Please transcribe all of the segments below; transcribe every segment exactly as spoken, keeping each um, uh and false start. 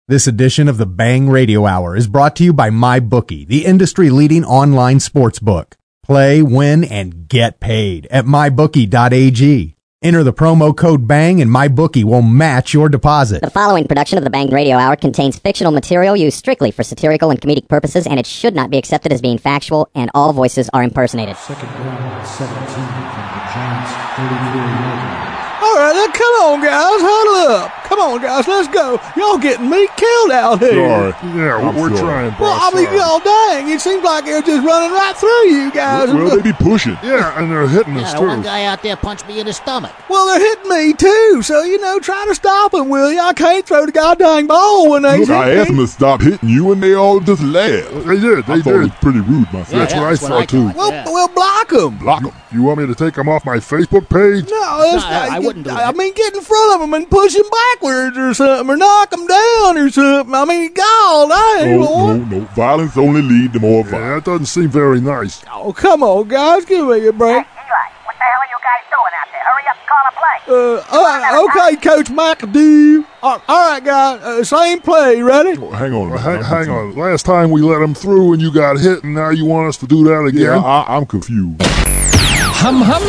This edition of the Bang Radio Hour is brought to you by MyBookie, the industry-leading online sports book. Play, win, and get paid at my bookie dot a g. Enter the promo code BANG and MyBookie will match your deposit. The following production of the Bang Radio Hour contains fictional material used strictly for satirical and comedic purposes, and it should not be accepted as being factual, and all voices are impersonated. Second down, seventeen from the Giants' thirty-four yard. All right, now come on, guys, huddle up. Come on, guys, let's go. Y'all getting me killed out here. Sorry. Yeah, I'm we're sorry. trying, bro. Well, I mean, sorry. y'all dang, it seems like they're just running right through you guys. Well, they be pushing. Yeah, and they're hitting us, Yeah, too. one guy out there punched me in the stomach. Well, they're hitting me, too, so, you know, try to stop them, will you? I can't throw the goddamn ball when they Look, hit I me. asked them to stop hitting you, and they all just laughed. They did, they I thought it did. was pretty rude myself. That's Yeah, what I that's thought, what I too. thought. Well, Yeah. well, block them. Block them. You want me to take them off my Facebook page? No, that's No, not, I wouldn't do I that. mean, get in front of them and push them backwards or something, or knock them down or something. I mean, God, I ain't No, no, no. Violence only lead to more Yeah, violence. that doesn't seem very nice. Oh, come on, guys, give me a break. Eli, what the hell are you guys doing out there? Hurry up and call a play. Uh, uh, okay, Coach McAdoo. All all right, guys, uh, same play. Ready? Oh, hang on. a Well, minute. hang, I'm hang confused. on. Last time we let them through and you got hit, and now you want us to do that again? Yeah, I, I'm confused. Hum hum.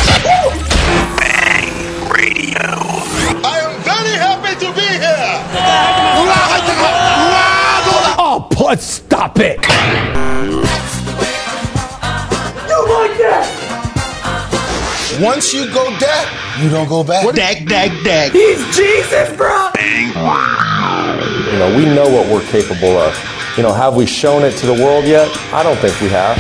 Bang Radio. I am very happy to be here. Oh, but stop it. Once you go dead, you don't go back. Dag, dag, dag. He's Jesus, bro. Bang. You know, we know what we're capable of. You know, have we shown it to the world yet? I don't think we have.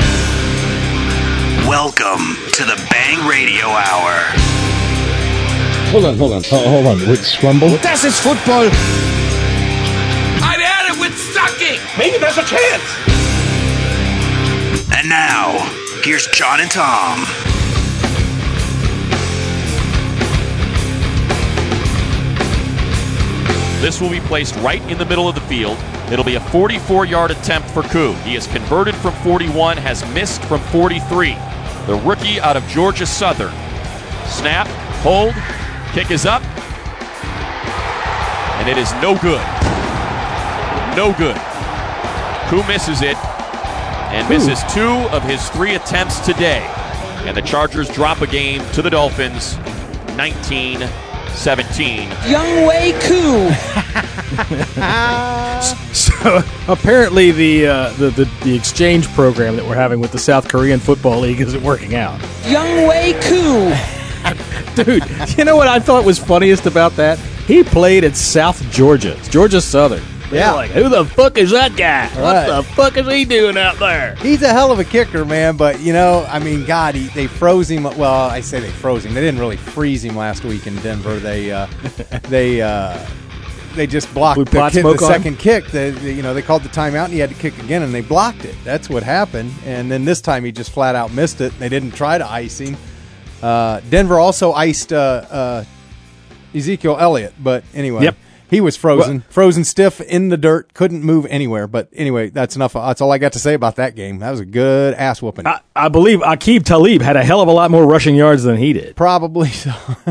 Welcome to the Bang Radio Hour. Hold on, hold on, oh, hold on. With Scrumble? Das ist football. I've had it with sucking. Maybe there's a chance. And now, here's John and Tom. This will be placed right in the middle of the field. It'll be a forty-four-yard attempt for Koo. He has converted from forty-one, has missed from forty-three. The rookie out of Georgia Southern. Snap, hold, kick is up, and it is no good. No good. Koo misses it and misses two of his three attempts today. And the Chargers drop a game to the Dolphins, nineteen seventeen. Young Wei Koo. So apparently the, uh, the the the exchange program that we're having with the South Korean Football League isn't working out. Young Wei Koo. Dude, you know what I thought was funniest about that? He played at South Georgia. It's Georgia Southern. They're Yeah. like, who the fuck is that guy? Right. What the fuck is he doing out there? He's a hell of a kicker, man, but, you know, I mean, God, he, they froze him. Well, I say they froze him. They didn't really freeze him last week in Denver. They uh, they uh, they just blocked Blew the, pot kick, smoke the on him? second kick. They, they- you know, they called the timeout, and he had to kick again, and they blocked it. That's what happened. And then this time he just flat out missed it. They didn't try to ice him. Uh, Denver also iced uh, uh, Ezekiel Elliott, but anyway. Yep. He was frozen, frozen stiff in the dirt, couldn't move anywhere. But anyway, that's enough. That's all I got to say about that game. That was a good ass whooping. I, I believe Aqib Talib had a hell of a lot more rushing yards than he did. Probably so.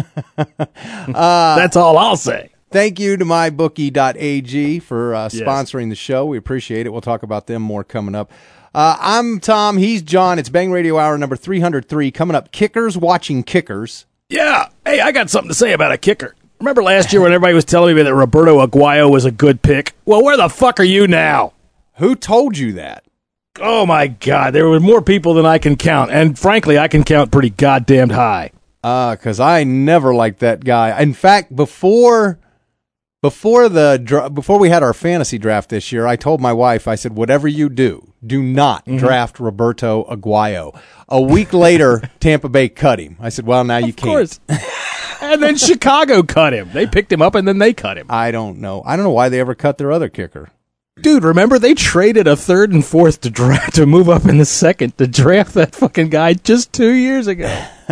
That's all I'll say. Thank you to my bookie dot a g for uh, Yes. sponsoring the show. We appreciate it. We'll talk about them more coming up. Uh, I'm Tom. He's John. It's Bang Radio Hour number three hundred three. Coming up, kickers watching kickers. Yeah. Hey, I got something to say about a kicker. Remember last year when everybody was telling me that Roberto Aguayo was a good pick? Well, where the fuck are you now? Who told you that? Oh, my God. There were more people than I can count. And frankly, I can count pretty goddamned high. Uh, because I never liked that guy. In fact, before before the dra- before we had our fantasy draft this year, I told my wife, I said, whatever you do, do not Mm-hmm. draft Roberto Aguayo. A week later, Tampa Bay cut him. I said, well, now you Of can't. course. And then Chicago cut him. They picked him up and then they cut him. I don't know. I don't know why they ever cut their other kicker. Dude, remember they traded a third and fourth to draft to move up in the second to draft that fucking guy just two years ago.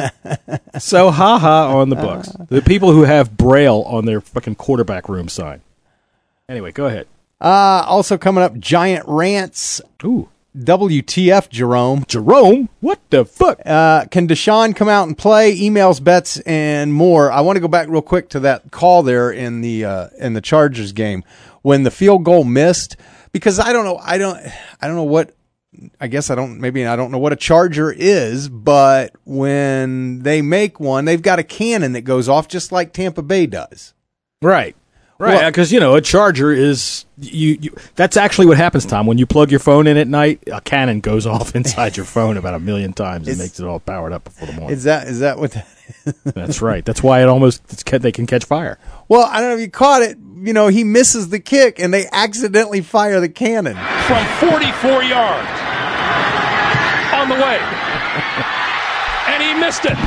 So haha on the books. The people who have Braille on their fucking quarterback room sign. Anyway, go ahead. Uh, also coming up, Giant Rants. Ooh. W T F, Jerome. Jerome? What the fuck? Uh, can Deshaun come out and play? Emails, bets, and more. I want to go back real quick to that call there in the uh, in the Chargers game. when the field goal missed, because I don't know, I don't, I don't know what, I guess I don't, maybe I don't know what a charger is, but when they make one, they've got a cannon that goes off just like Tampa Bay does. Right. Right, because, well, you know, a charger is, you, you. that's actually what happens, Tom. When you plug your phone in at night, a cannon goes off inside your phone about a million times and makes it all powered up before the morning. Is that is that what that is? That's right. That's why it almost, it's, they can catch fire. Well, I don't know if you caught it. You know, he misses the kick, and they accidentally fire the cannon. From forty-four yards. On the way. And he missed it.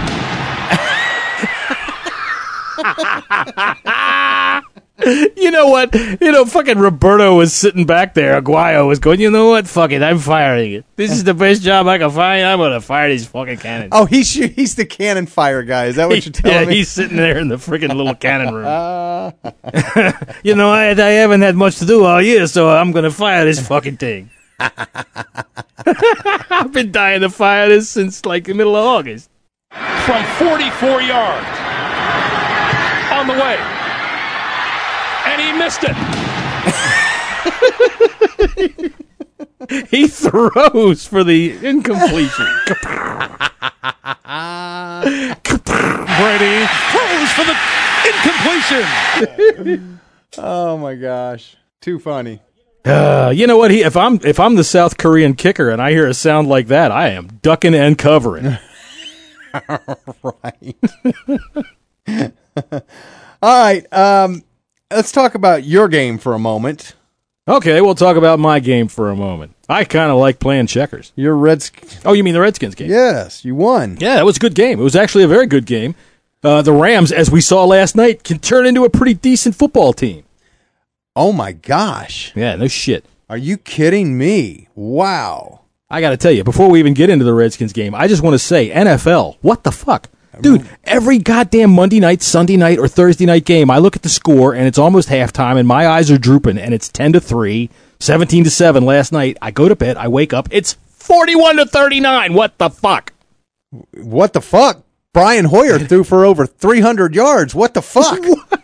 You know what? You know, fucking Roberto was sitting back there. Aguayo was going, you know what? Fuck it. I'm firing it. This is the best job I can find. I'm going to fire these fucking cannons. Oh, he's he's the cannon fire guy. Is that what you're telling yeah, me? Yeah, he's sitting there in the freaking little cannon room. You know, I, I haven't had much to do all year, so I'm going to fire this fucking thing. I've been dying to fire this since, like, the middle of August. From forty-four yards. On the way. And he missed it. He throws for the incompletion. Brady throws for the incompletion. Oh my gosh, too funny. Uh, you know what? He, if I'm if I'm the South Korean kicker and I hear a sound like that, I am ducking and covering. Right. All right. Um, let's talk about your game for a moment. Okay, we'll talk about my game for a moment. I kind of like playing checkers. Your Redskins. Oh, you mean the Redskins game? Yes, you won. Yeah, that was a good game. It was actually a very good game. Uh, the Rams, as we saw last night, can turn into a pretty decent football team. Oh, my gosh. Yeah, no shit. Are you kidding me? Wow. I got to tell you, before we even get into the Redskins game, I just want to say, N F L, what the fuck? Dude, every goddamn Monday night, Sunday night, or Thursday night game, I look at the score, and it's almost halftime, and my eyes are drooping, and it's ten to three, seventeen to seven last night. I go to bed, I wake up, it's forty-one to thirty-nine. What the fuck? What the fuck? Brian Hoyer threw for over three hundred yards. What the fuck?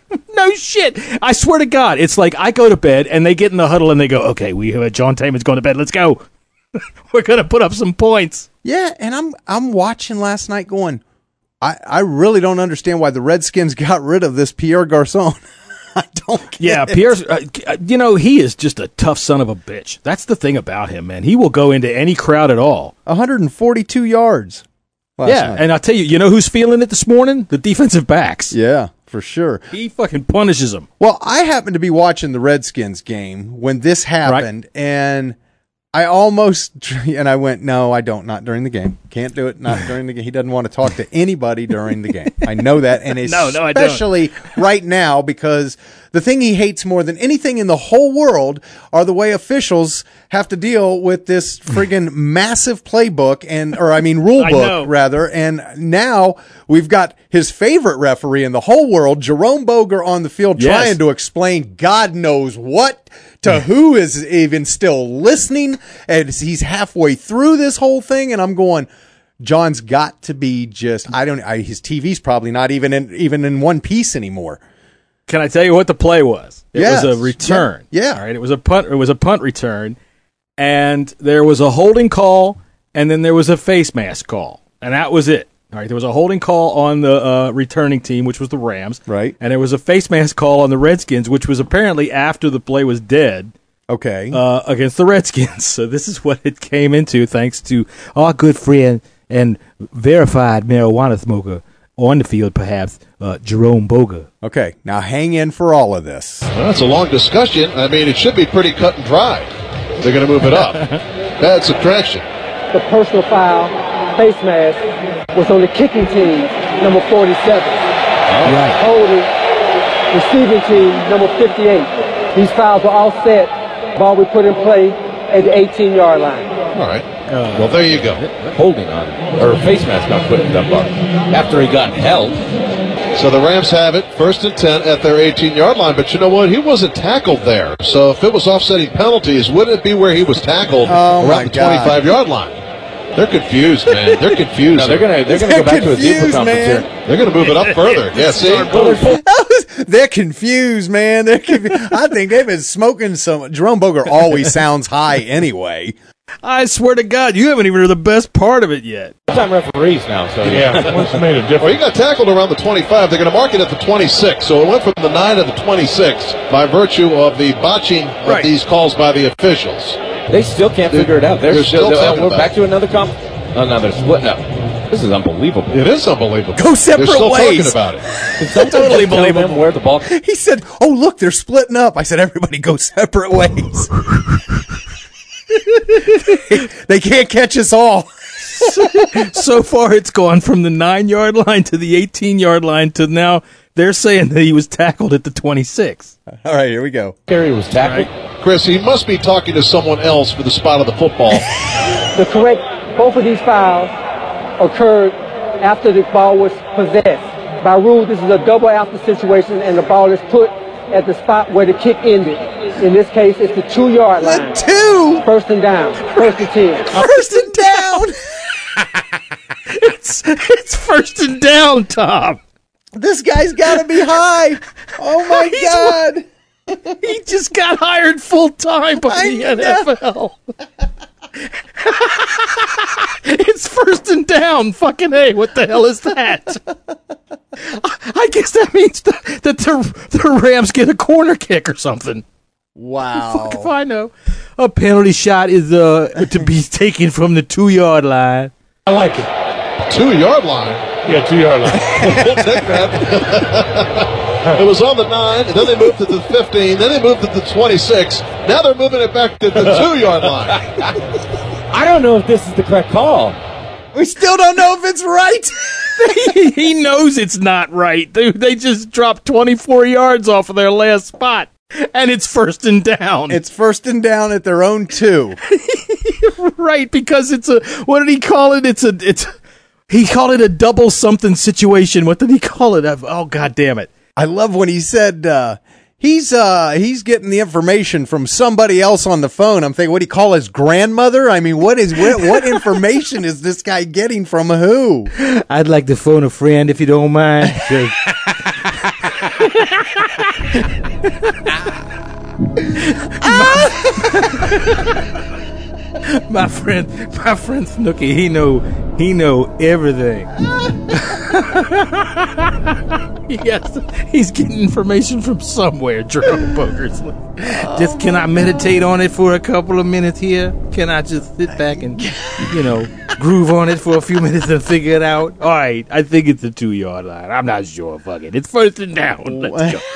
No shit. I swear to God, it's like I go to bed, and they get in the huddle, and they go, okay, we have John Taman's going to bed, let's go. We're going to put up some points. Yeah, and I'm I'm watching last night going, I, I really don't understand why the Redskins got rid of this Pierre Garçon. I don't get Yeah, it. Pierre's, uh, you know, he is just a tough son of a bitch. That's the thing about him, man. He will go into any crowd at all. one hundred forty-two yards. Yeah, night. And I'll tell you, you know who's feeling it this morning? The defensive backs. Yeah, for sure. He fucking punishes them. Well, I happened to be watching the Redskins game when this happened, right. and I almost, and I went, no, I don't, not during the game. Can't do it, not during the game. He doesn't want to talk to anybody during the game. I know that, and no, no, I don't. Especially right now, because the thing he hates more than anything in the whole world are the way officials have to deal with this friggin' massive playbook, and or I mean rule book, rather, and now we've got his favorite referee in the whole world, Jerome Boger, on the field yes. trying to explain God knows what to who is even still listening, and he's halfway through this whole thing, and I'm going, John's got to be just, I don't, I, his T V's probably not even in, even in one piece anymore. Can I tell you what the play was? It yes. was a return. Yeah. yeah. All right. It was a punt. It was a punt return, and there was a holding call, and then there was a face mask call, and that was it. All right. There was a holding call on the uh, returning team, which was the Rams, right, and there was a face mask call on the Redskins, which was apparently after the play was dead. Okay. Uh, against the Redskins. So this is what it came into, thanks to our good friend and verified marijuana smoker on the field, perhaps, uh, Jerome Boger. Okay, now hang in for all of this. Well, that's a long discussion. I mean, it should be pretty cut and dry. They're going to move it up. Bad subtraction. The personal foul, face mask, was on the kicking team, number forty-seven. Oh. Right. Holding, receiving team, number fifty-eight. These fouls were all set, ball we put in play at the eighteen-yard line. All right. Uh, well, there you go. Holding on, or face mask got put in the buck after he got held. So the Rams have it, first and ten at their eighteen-yard line. But you know what? He wasn't tackled there. So if it was offsetting penalties, wouldn't it be where he was tackled oh around the twenty-five-yard line? They're confused, man. They're confused. No, they're gonna they're gonna they're go back to a deeper conference man. here. They're gonna move it up further. Yeah, see. That was, They're confused, man. They're confused. I think they've been smoking some. Jerome Boger always sounds high anyway. I swear to God, you haven't even heard the best part of it yet. I'm referees now, so yeah. What's made a difference? Well, he got tackled around the twenty-five. They're going to mark it at the twenty-six. So it went from the nine to the twenty-six by virtue of the botching Right. of these calls by the officials. They still can't They're- figure it out. They're, they're still, still they're- talking we're about back it. to another comp. Another split up. This is unbelievable. It is unbelievable. Go separate They're still ways. talking about it. Can someone Totally just tell believable. them where the ball. He said, "Oh, look, they're splitting up." I said, "Everybody go separate ways." They can't catch us all. So far, it's gone from the nine-yard line to the eighteen-yard line to now they're saying that he was tackled at the twenty-six. All right, here we go. Carey was tackled. Chris, he must be talking to someone else for the spot of the football. The correct, both of these fouls occurred after the ball was possessed. By rule, this is a double after situation, and the ball is put at the spot where the kick ended. In this case, it's the two-yard line. The two! First and down. First and ten. First and down! It's, it's first and down, Tom. This guy's got to be high. Oh, my He's God. He just got hired full-time by I the N F L. It's first and down. Fucking A. What the hell is that? I guess that means that, that the, the Rams get a corner kick or something. Wow. Fuck if I know. A penalty shot is uh, to be taken from the two-yard line. I like it. Two-yard line. Yeah, two-yard line. We'll take that. It was on the nine, and then they moved to the fifteen, then they moved to the twenty-six. Now they're moving it back to the two-yard line. I don't know if this is the correct call. We still don't know if it's right. He knows it's not right. They, they just dropped twenty-four yards off of their last spot, and it's first and down. It's first and down at their own two. Right, because it's a, what did he call it? It's a, it's, he called it a double something situation. What did he call it? Oh, God damn it. I love when he said uh, he's uh, he's getting the information from somebody else on the phone. I'm thinking, what do you call his grandmother? I mean, what is what, what information is this guy getting from who? I'd like to phone a friend if you don't mind. My friend, my friend Snooky, he know, he know everything. Yes, he's getting information from somewhere. Jerome Boger's. Just can I meditate on it for a couple of minutes here? Can I just sit back and, you know, groove on it for a few minutes and figure it out? All right, I think it's a two-yard line. I'm not sure. Fuck it. It's first and down. Let's go.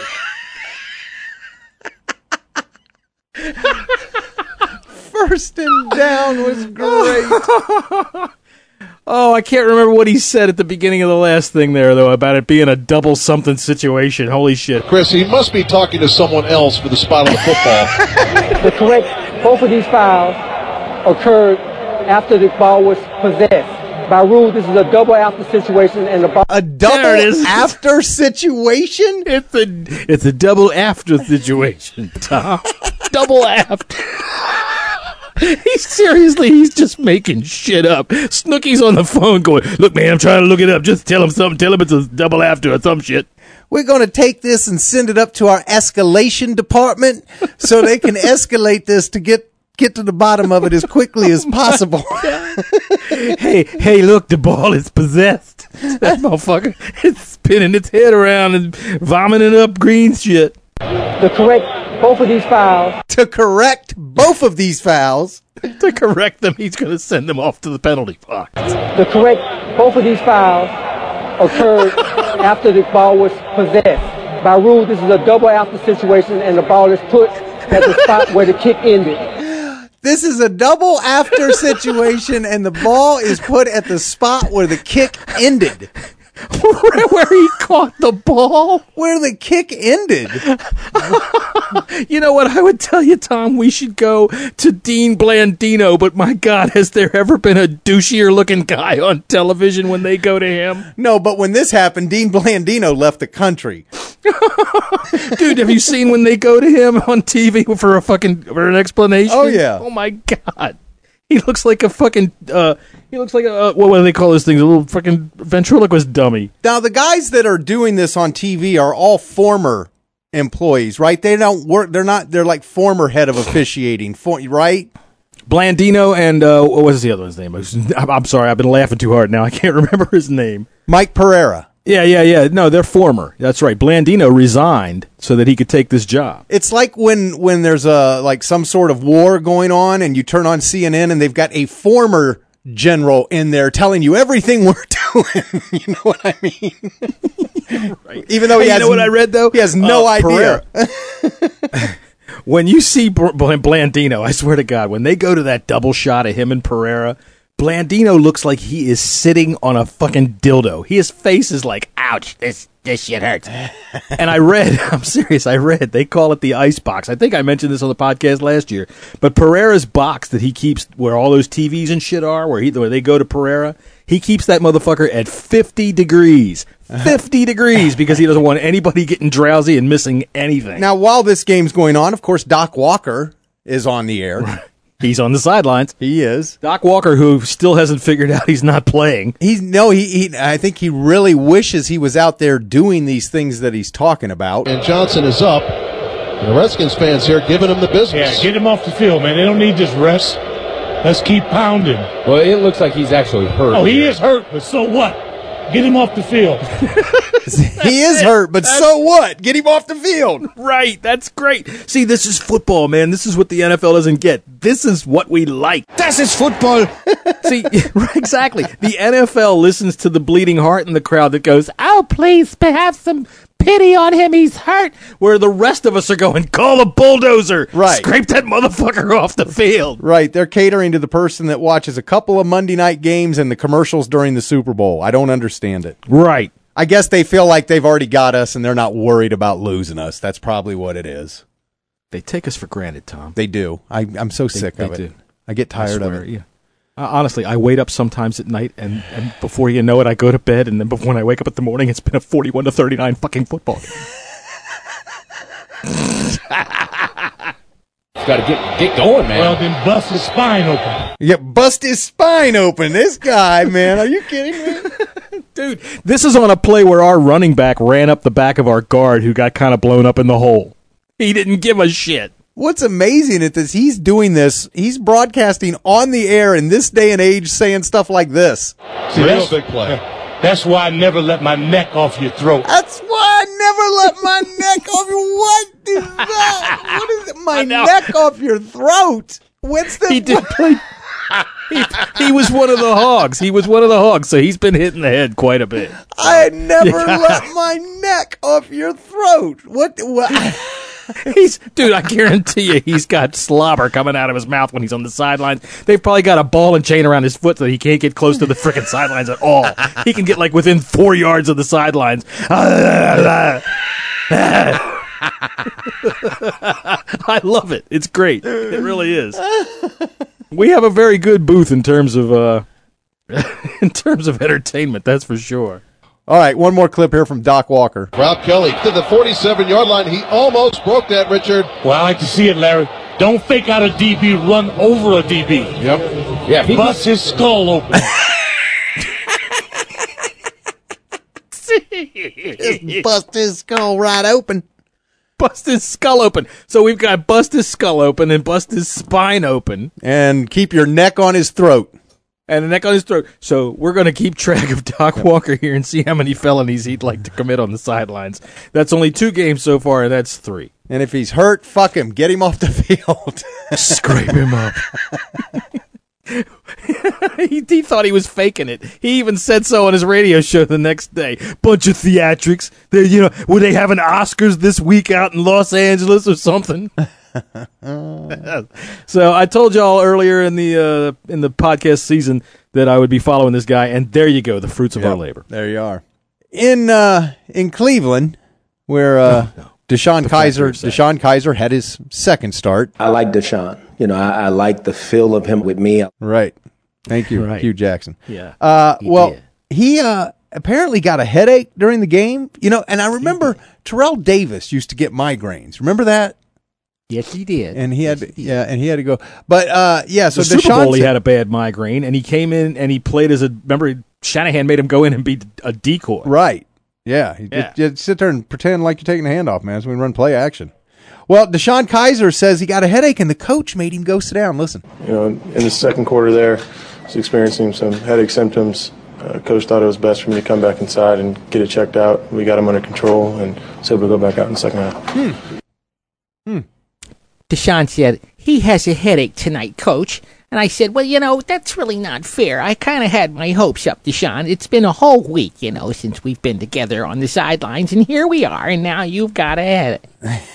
First and down was great. Oh, I can't remember what he said at the beginning of the last thing there, though, about it being a double something situation. Holy shit. Chris, he must be talking to someone else for the spot of the football. The correct, both of these fouls occurred after the ball was possessed. By rule, this is a double after situation, and the ball. A double after situation? It's a it's a double after situation, Tom. Double after. He's seriously, he's just making shit up. Snooky's on the phone going, look, man, I'm trying to look it up. Just tell him something. Tell him it's a double after or some shit. We're going to take this and send it up to our escalation department so they can escalate this to get get to the bottom of it as quickly as possible. hey, hey, look, the ball is possessed. That motherfucker is spinning its head around and vomiting up green shit. The correct, both of these fouls. To correct both of these fouls. To correct them, he's going to send them off to the penalty box. The correct, both of these fouls occurred after the ball was possessed. By rule, this is a double after situation, and the ball is put at the spot where the kick ended. This is a double after situation, and the ball is put at the spot where the kick ended. where, where he caught the ball? Where the kick ended. You know what? I would tell you, Tom, we should go to Dean Blandino, but my God, has there ever been a douchier looking guy on television when they go to him? No, but when this happened, Dean Blandino left the country. Dude, have you seen when they go to him on T V for a fucking for an explanation? Oh, yeah. Oh, my God. He looks like a fucking. Uh, he looks like a uh, what do they call those things? A little fucking ventriloquist dummy. Now the guys that are doing this on T V are all former employees, right? They don't work. They're not. They're like former head of officiating, for, right? Blandino and uh, what was the other one's name? I'm sorry, I've been laughing too hard now. I can't remember his name. Mike Pereira. Yeah, yeah, yeah. No, they're former. That's right. Blandino resigned so that he could take this job. It's like when when there's a like some sort of war going on, and you turn on C N N, and they've got a former general in there telling you everything we're doing. You know what I mean? Right. Even though he hey, has, you know what I read though? He has no uh, idea. When you see Br- Blandino, I swear to God, when they go to that double shot of him and Pereira, Blandino looks like he is sitting on a fucking dildo. His face is like, ouch, this this shit hurts. And I read, I'm serious, I read, they call it the ice box. I think I mentioned this on the podcast last year. But Pereira's box that he keeps where all those T Vs and shit are, where, he, where they go to Pereira, he keeps that motherfucker at fifty degrees. fifty degrees because he doesn't want anybody getting drowsy and missing anything. Now, while this game's going on, of course, Doc Walker is on the air. He's on the sidelines. He is. Doc Walker, who still hasn't figured out he's not playing. He's no, he, he. I think he really wishes he was out there doing these things that he's talking about. And Johnson is up. And the Redskins fans here giving him the business. Yeah, get him off the field, man. They don't need this rest. Let's keep pounding. Well, it looks like he's actually hurt. Oh, he is hurt, but so what? Get him off the field. He is hurt, but that's, so what? Get him off the field. Right. That's great. See, this is football, man. This is what the N F L doesn't get. This is what we like. Das ist football. See, right, exactly. The N F L listens to the bleeding heart in the crowd that goes, oh, please have some pity on him. He's hurt. Where the rest of us are going, call a bulldozer. Right. Scrape that motherfucker off the field. Right. They're catering to the person that watches a couple of Monday night games and the commercials during the Super Bowl. I don't understand it. Right. I guess they feel like they've already got us and they're not worried about losing us. That's probably what it is. They take us for granted, Tom. They do. I, I'm so they, sick they of it. Do. I get tired I swear, of it. Yeah. Uh, honestly, I wait up sometimes at night, and, and before you know it, I go to bed, and then before, when I wake up in the morning, it's been a forty-one to thirty-nine fucking football game. Got to get get going, man. Well, then bust his spine open. Yeah, bust his spine open. This guy, man. Are you kidding me? Dude, this is on a play where our running back ran up the back of our guard who got kind of blown up in the hole. He didn't give a shit. What's amazing is that he's doing this. He's broadcasting on the air in this day and age saying stuff like this. See, that's a big play. That's why I never let my neck off your throat. That's why I never let my neck off your... What is that? What is it? My neck off your throat? What's the... He did play... he, he was one of the hogs. He was one of the hogs, so he's been hit in the head quite a bit. I never let my neck off your throat. What... what? He's dude, I guarantee you he's got slobber coming out of his mouth when he's on the sidelines. They've probably got a ball and chain around his foot so he can't get close to the frickin' sidelines at all. He can get like within four yards of the sidelines. I love it. It's great. It really is. We have a very good booth in terms of uh in terms of entertainment, that's for sure. All right, one more clip here from Doc Walker. Rob Kelly to the forty-seven-yard line. He almost broke that, Richard. Well, I like to see it, Larry. Don't fake out a D B, run over a D B. Yep. Yeah, he bust his skull open. Just bust his skull right open. Bust his skull open. So we've got bust his skull open and bust his spine open. And keep your neck on his throat. And the neck on his throat. So we're going to keep track of Doc Walker here and see how many felonies he'd like to commit on the sidelines. That's only two games so far, and that's three. And if he's hurt, fuck him. Get him off the field. Scrape him up. he, he thought he was faking it. He even said so on his radio show the next day. Bunch of theatrics. They, you know, were they having Oscars this week out in Los Angeles or something? So I told y'all earlier in the uh, in the podcast season that I would be following this guy, and there you go, the fruits of yep, our labor. There you are. In uh, in Cleveland, where uh, no, no. Deshaun the Kaiser Deshaun Kaiser had his second start. I like Deshaun. You know, I, I like the feel of him with me. Right. Thank you, right. Hugh Jackson. Yeah. Uh, he well, did. he uh, apparently got a headache during the game. You know, and I remember Terrell Davis used to get migraines. Remember that? Yes, he did. And he yes, had, to, he yeah, and he had to go. But uh, yeah, so the Super Deshaun Bowl, he said, had a bad migraine, and he came in and he played as a. Remember, Shanahan made him go in and be a decoy. Right. Yeah. You Yeah. just, just sit there and pretend like you're taking the hand off, man. So we run play action. Well, Deshaun Kaiser says he got a headache, and the coach made him go sit down. Listen. You know, in the second quarter there, I was experiencing some headache symptoms. Uh, coach thought it was best for me to come back inside and get it checked out. We got him under control and was able to go back out in the second half. Hmm. Hmm. Deshaun said, he has a headache tonight, Coach. And I said, well, you know, that's really not fair. I kind of had my hopes up, Deshaun. It's been a whole week, you know, since we've been together on the sidelines, and here we are, and now you've got a headache.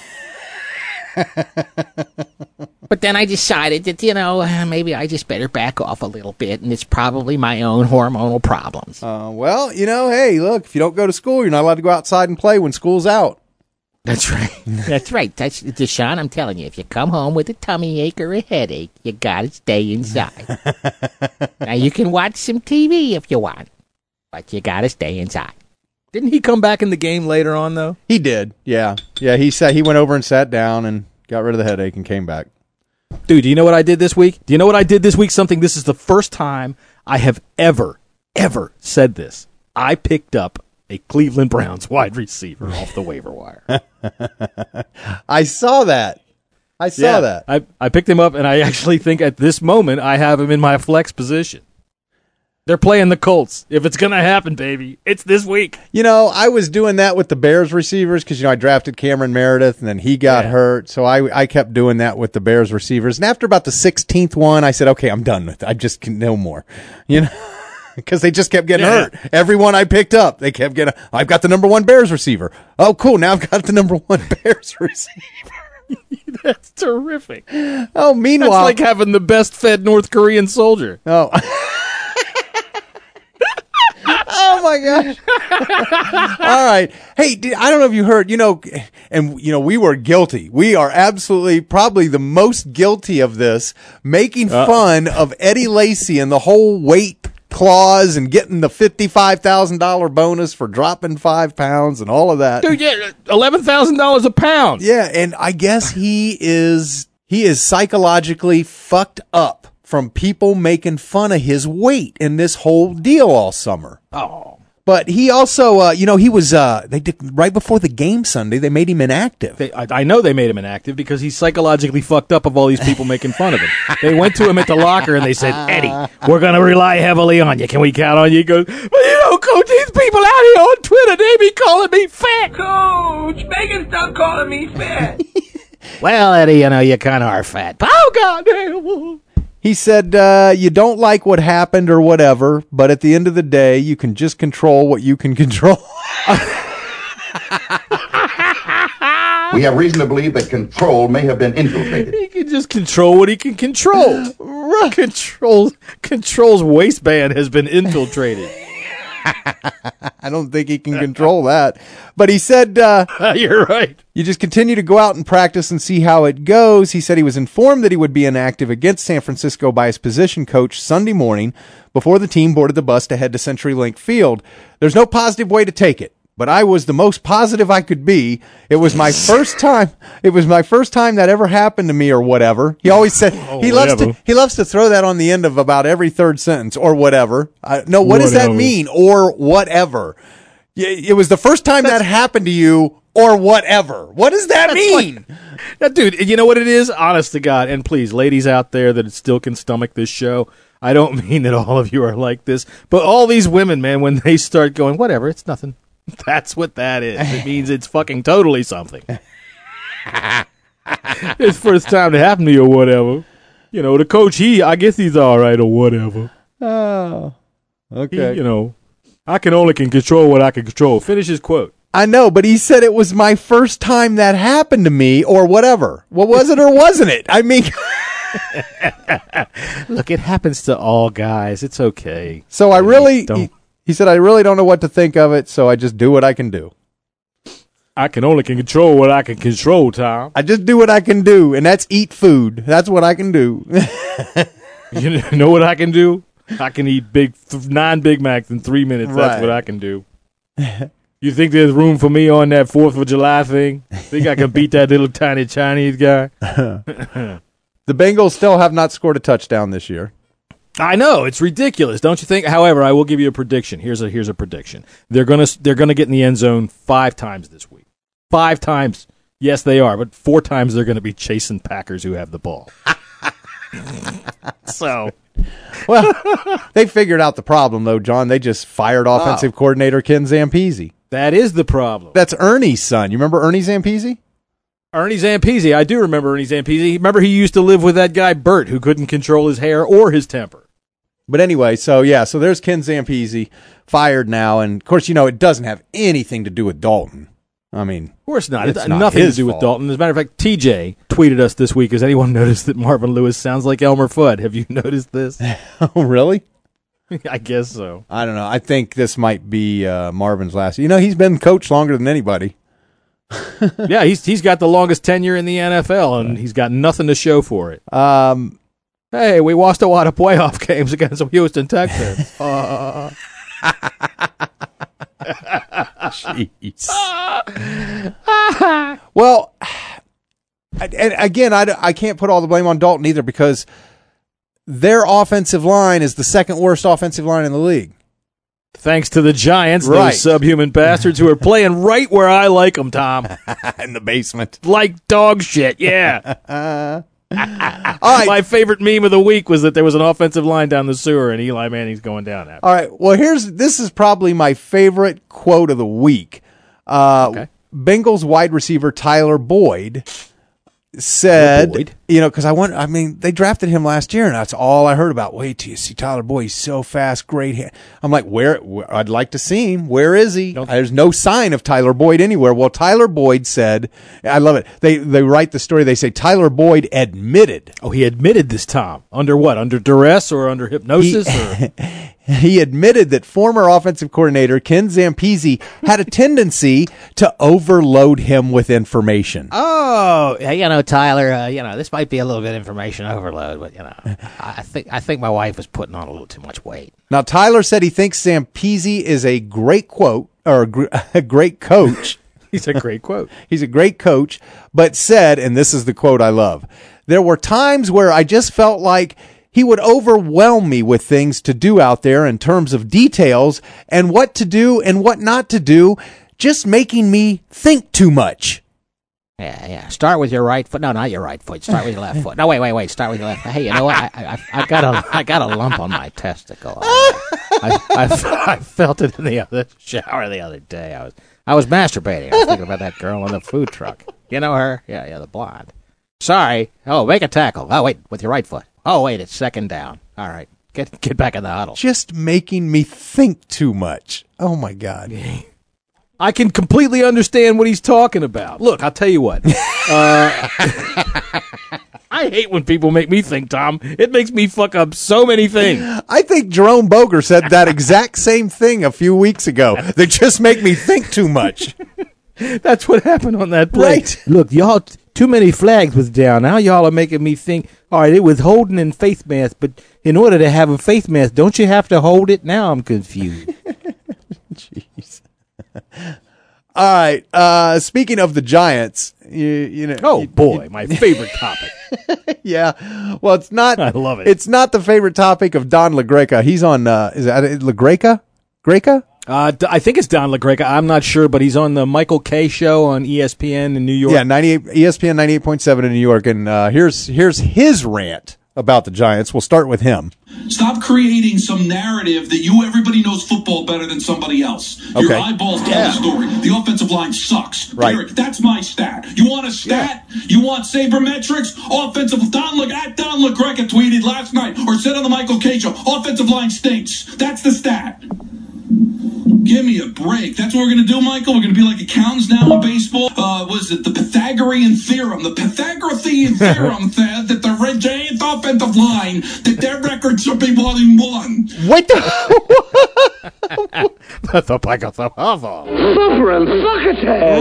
But then I decided that, you know, maybe I just better back off a little bit, and it's probably my own hormonal problems. Uh, well, you know, hey, look, if you don't go to school, you're not allowed to go outside and play when school's out. That's right. That's right. That's Deshaun, I'm telling you, if you come home with a tummy ache or a headache, you gotta stay inside. Now, you can watch some T V if you want, but you gotta stay inside. Didn't he come back in the game later on, though? He did, yeah. Yeah, he sat, he went over and sat down and got rid of the headache and came back. Dude, do you know what I did this week? Do you know what I did this week? Something, this is the first time I have ever, ever said this. I picked up a Cleveland Browns wide receiver off the waiver wire. I saw that. I saw yeah, that. I, I picked him up, and I actually think at this moment I have him in my flex position. They're playing the Colts. If it's going to happen, baby, it's this week. You know, I was doing that with the Bears receivers because, you know, I drafted Cameron Meredith, and then he got Yeah. hurt. So I I kept doing that with the Bears receivers. And after about the sixteenth one, I said, okay, I'm done with it. I just can no more. You know? Because they just kept getting Yeah. hurt. Everyone I picked up, they kept getting. I've got the number one Bears receiver. Oh, cool! Now I've got the number one Bears receiver. That's terrific. Oh, meanwhile, That's like having the best fed North Korean soldier. Oh, oh my gosh! All right, hey, did, I don't know if you heard. You know, and you know, we were guilty. We are absolutely probably the most guilty of this, making Uh. fun of Eddie Lacy and the whole weight clause and getting the fifty-five thousand dollars bonus for dropping five pounds and all of that. Dude, yeah, eleven thousand dollars a pound. Yeah, and I guess he is he is psychologically fucked up from people making fun of his weight in this whole deal all summer. Oh. But he also, uh, you know, he was uh, they did right before the game Sunday. They made him inactive. They, I, I know they made him inactive because he's psychologically fucked up of all these people making fun of him. They went to him at the locker and they said, Eddie, we're going to rely heavily on you. Can we count on you? He goes, well, you know, Coach, these people out here on Twitter, they be calling me fat. Coach, make him stop calling me fat. Well, Eddie, you know, you kind of are fat. Oh, God damn. He said, uh, you don't like what happened or whatever, but at the end of the day, you can just control what you can control. We have reason to believe that control may have been infiltrated. He can just control what he can control. Control, control's waistband has been infiltrated. I don't think he can control that. But he said, uh, you're right. You just continue to go out and practice and see how it goes. He said he was informed that he would be inactive against San Francisco by his position coach Sunday morning before the team boarded the bus to head to CenturyLink Field. There's no positive way to take it, but I was the most positive I could be. It was my first time. It was my first time that ever happened to me or whatever. He always said oh, he loves whatever. to he loves to throw that on the end of about every third sentence or whatever. Uh, no, what does that Whatever. mean? Or whatever. Y- It was the first time that happened to you or whatever. What does that That's mean? like- that dude, you know what it is? Honest to God, and please, ladies out there that still can stomach this show, I don't mean that all of you are like this, but all these women, man, when they start going, whatever, it's nothing. That's what that is. It means it's fucking totally something. It's first time to happen to you or whatever. You know, the coach, he, I guess he's all right or whatever. Oh, okay. He, you know, I can only can control what I can control. Finish his quote. I know, but he said it was my first time that happened to me or whatever. Well, was it or wasn't it? I mean, look, it happens to all guys. It's okay. so I really, Don't. he, he said, I really don't know what to think of it, so I just do what I can do. I can only can control what I can control, Tom. I just do what I can do, and that's eat food. That's what I can do. You know what I can do? I can eat big th- nine Big Macs in three minutes. That's Right. what I can do. You think there's room for me on that fourth of July thing? Think I can beat that little tiny Chinese guy? The Bengals still have not scored a touchdown this year. I know, it's ridiculous, don't you think? However, I will give you a prediction. Here's a here's a prediction. They're gonna they're gonna get in the end zone five times this week. Five times. Yes, they are, but four times they're gonna be chasing Packers who have the ball. So, well, they figured out the problem though, John. They just fired offensive oh. coordinator Ken Zampese. That is the problem. That's Ernie's son. You remember Ernie Zampese? Ernie Zampese. I do remember Ernie Zampese. Remember he used to live with that guy Bert who couldn't control his hair or his temper. But anyway, so yeah, so there's Ken Zampese, fired now, and of course, you know, it doesn't have anything to do with Dalton. I mean, of course not. It's it's not nothing to do fault. with Dalton. As a matter of fact, T J tweeted us this week. Has anyone noticed that Marvin Lewis sounds like Elmer Fudd? Have you noticed this? Oh, really? I guess so. I don't know. I think this might be uh, Marvin's last. You know, he's been coach longer than anybody. Yeah, he's he's got the longest tenure in the N F L, and he's got nothing to show for it. Um. Hey, we lost a lot of playoff games against the Houston Texans. uh, Jeez. Well, and again, I, I can't put all the blame on Dalton either because their offensive line is the second worst offensive line in the league. Thanks to the Giants, right. Those subhuman bastards who are playing right where I like them, Tom. In the basement. Like dog shit, yeah. uh, All right. My favorite meme of the week was that there was an offensive line down the sewer and Eli Manning's going down after. All right. Well, here's this is probably my favorite quote of the week. Uh, okay. Bengals wide receiver Tyler Boyd said, Boyd? you know, because I want, I mean, they drafted him last year, and that's all I heard about. Wait till you see Tyler Boyd. He's so fast, great hand. I'm like, where? where I'd like to see him. Where is he? Don't There's no sign of Tyler Boyd anywhere. Well, Tyler Boyd said, I love it. They they write the story. They say Tyler Boyd admitted. Oh, he admitted this, Tom. Under what? Under duress or under hypnosis? He, or? He admitted that former offensive coordinator Ken Zampese had a tendency to overload him with information. Oh, you know, Tyler, uh, you know, this might be a little bit information overload, but, you know, I think I think my wife was putting on a little too much weight. Now, Tyler said he thinks Zampese is a great quote, or a, gr- a great coach. He's a great quote. He's a great coach, but said, and this is the quote I love, there were times where I just felt like he would overwhelm me with things to do out there in terms of details and what to do and what not to do, just making me think too much. Yeah, yeah. Start with your right foot. No, not your right foot. Start with your left foot. No, wait, wait, wait. Start with your left foot. Hey, you know what? I, I, I got a, I got a lump on my testicle. I, I, I felt it in the other shower the other day. I was, I was masturbating. I was thinking about that girl in the food truck. You know her? Yeah, yeah, the blonde. Sorry. Oh, make a tackle. Oh, wait, with your right foot. Oh, wait, it's second down. All right. Get get back in the huddle. Just making me think too much. Oh, my God. I can completely understand what he's talking about. Look, I'll tell you what. Uh, I hate when people make me think, Tom. It makes me fuck up so many things. I think Jerome Boger said that exact same thing a few weeks ago. They just make me think too much. That's what happened on that play. Right. Look, y'all, t- too many flags was down. Now y'all are making me think, all right, it was holding in face mask, but in order to have a face mask, don't you have to hold it? Now I'm confused. Jeez. All right. Uh, speaking of the Giants, you, you know. Oh, you, boy, you, my favorite topic. Yeah. Well, it's not. I love it. It's not the favorite topic of Don LaGreca. He's on, uh, is that LaGreca? Greca? Uh, I think it's Don LaGreca. I'm not sure, but he's on the Michael Kay show on E S P N in New York. Yeah, ninety-eight E S P N ninety-eight point seven in New York. And uh, here's here's his rant about the Giants. We'll start with him. Stop creating some narrative that you everybody knows football better than somebody else. Your Okay. eyeballs tell Yeah. the story. The offensive line sucks. Right. Period. That's my stat. You want a stat? You want sabermetrics? Offensive Don Le, at Don LaGreca tweeted last night or said on the Michael Kay show, offensive line stinks. That's the stat. Give me a break. That's what we're going to do, Michael? We're going to be like accountants now in baseball? Uh, was it the Pythagorean theorem? The Pythagorean theorem said that the Red Giants offensive line, that their record should be one and one. What the? the Pythagoras. Suffering succotash.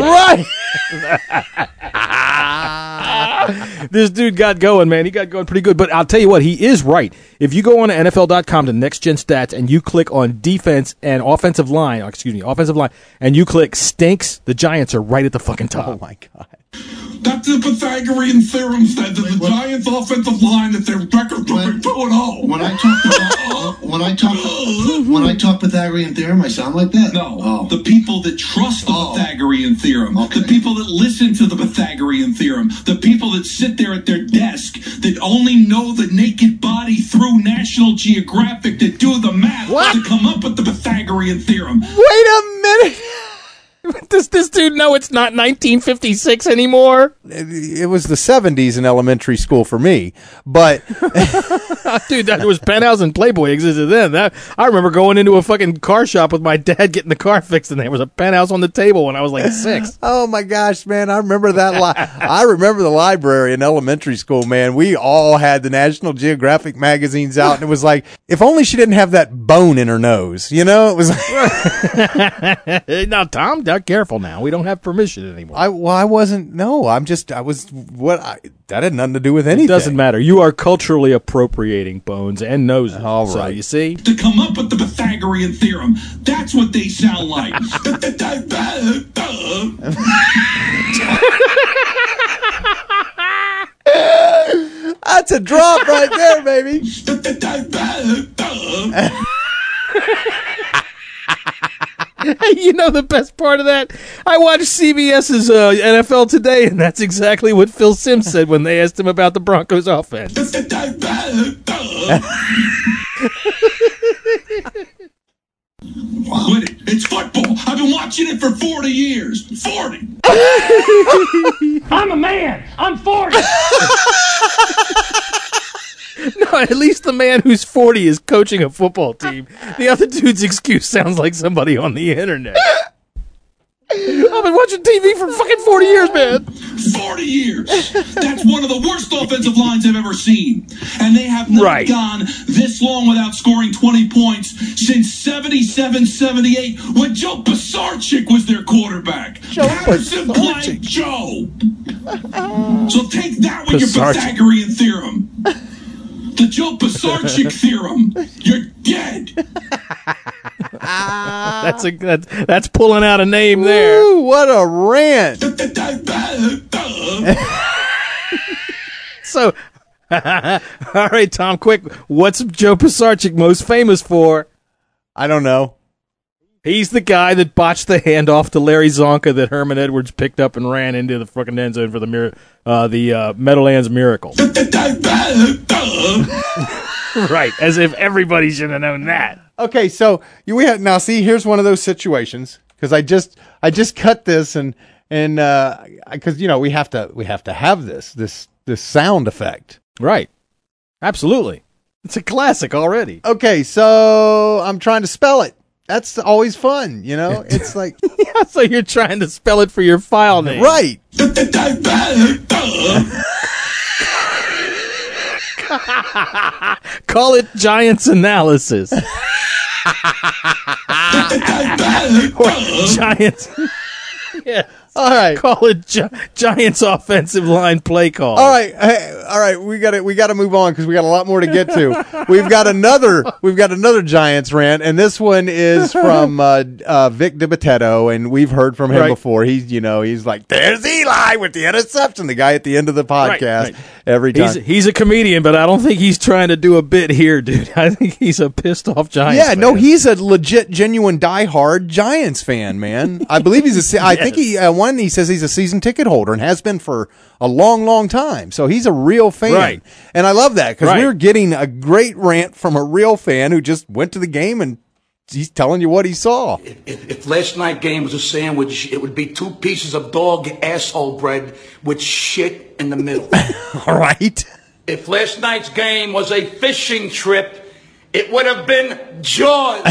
Right. This dude got going, man. He got going pretty good. But I'll tell you what, he is right. If you go on to N F L dot com to Next Gen Stats and you click on defense and offensive line, excuse me, offensive line, and you click stinks, the Giants are right at the fucking top. Oh, my God. That's the Pythagorean theorem that the, the Giants' offensive line, that their record will be two and oh. When I talk about, when I talk when I talk Pythagorean theorem, I sound like that? No. Oh. The people that trust the Oh. Pythagorean theorem, Okay. the people that listen to the Pythagorean theorem, the people that sit there at their desk that only know the naked body through National Geographic, that do the math What? to come up with the Pythagorean theorem. Wait a minute. Does this dude know it's not nineteen fifty-six anymore? It, it was the seventies in elementary school for me, but Dude, that was Penthouse and Playboy existed then. That I remember going into a fucking car shop with my dad getting the car fixed, and there was a Penthouse on the table when I was like six. oh my gosh, man, I remember that. Li- I remember the library in elementary school, man. We all had the National Geographic magazines out, and it was like, if only she didn't have that bone in her nose, you know? It was like, Now, Tom, careful now. We don't have permission anymore. I well, I wasn't. No, I'm just. I was. What? I, that had nothing to do with anything. It doesn't matter. You are culturally appropriating bones and noses. All So, right. you see? To come up with the Pythagorean theorem. That's what they sound like. That's a drop right there, baby. Hey, you know the best part of that? I watched CBS's uh, N F L Today, and that's exactly what Phil Simms said when they asked him about the Broncos offense. Quit it. It's football. I've been watching it for forty years. forty. I'm a man. I'm forty. No, at least the man who's forty is coaching a football team. The other dude's excuse sounds like somebody on the internet. I've been watching T V for fucking forty years, man. forty years. That's one of the worst offensive lines I've ever seen. And they have not Right. gone this long without scoring twenty points since seventy-seven seventy-eight when Joe Pisarcik was their quarterback. Joe Patterson Pisarcik. playing Joe. So take that with your Pisarcik. Pythagorean theorem. The Joe Pisarcik theorem. You're dead. That's a that's, that's pulling out a name there. Ooh, what a rant. So, all right, Tom, quick. What's Joe Pisarcik most famous for? I don't know. He's the guy that botched the handoff to Larry Zonka that Herman Edwards picked up and ran into the fucking end zone for the mir- uh, the uh, Meadowlands Miracle. Right, as if everybody should have known that. Okay, so you we have now. See, here's one of those situations because I just I just cut this and and because you know we have to we have to have this this this sound effect. Right, absolutely. It's a classic already. Okay, so I'm trying to spell it. That's always fun, you know. It's like Yeah, so you're trying to spell it for your file name, right. Call it Giants Analysis. Or Giants. Yeah. All right. Call it Gi- Giants offensive line play call. All right, hey, all right. We got to we got to move on because we got a lot more to get to. We've got another we've got another Giants rant, and this one is from uh, uh, Vic DiBitetto, and we've heard from him Right. before. He's you know he's like, there's Eli with the interception, the guy at the end of the podcast Right, right. every time. He's he's a comedian, but I don't think he's trying to do a bit here, dude. I think he's a pissed off Giants yeah, fan. no, he's a legit, genuine, diehard Giants fan, man. I believe he's a. se- I think he uh, one. He says he's a season ticket holder and has been for a long, long time. So he's a real fan, Right. and I love that because Right. we're getting a great rant from a real fan who just went to the game and he's telling you what he saw. If, if last night's game was a sandwich, it would be two pieces of dog asshole bread with shit in the middle. All right. If last night's game was a fishing trip, it would have been Jaws.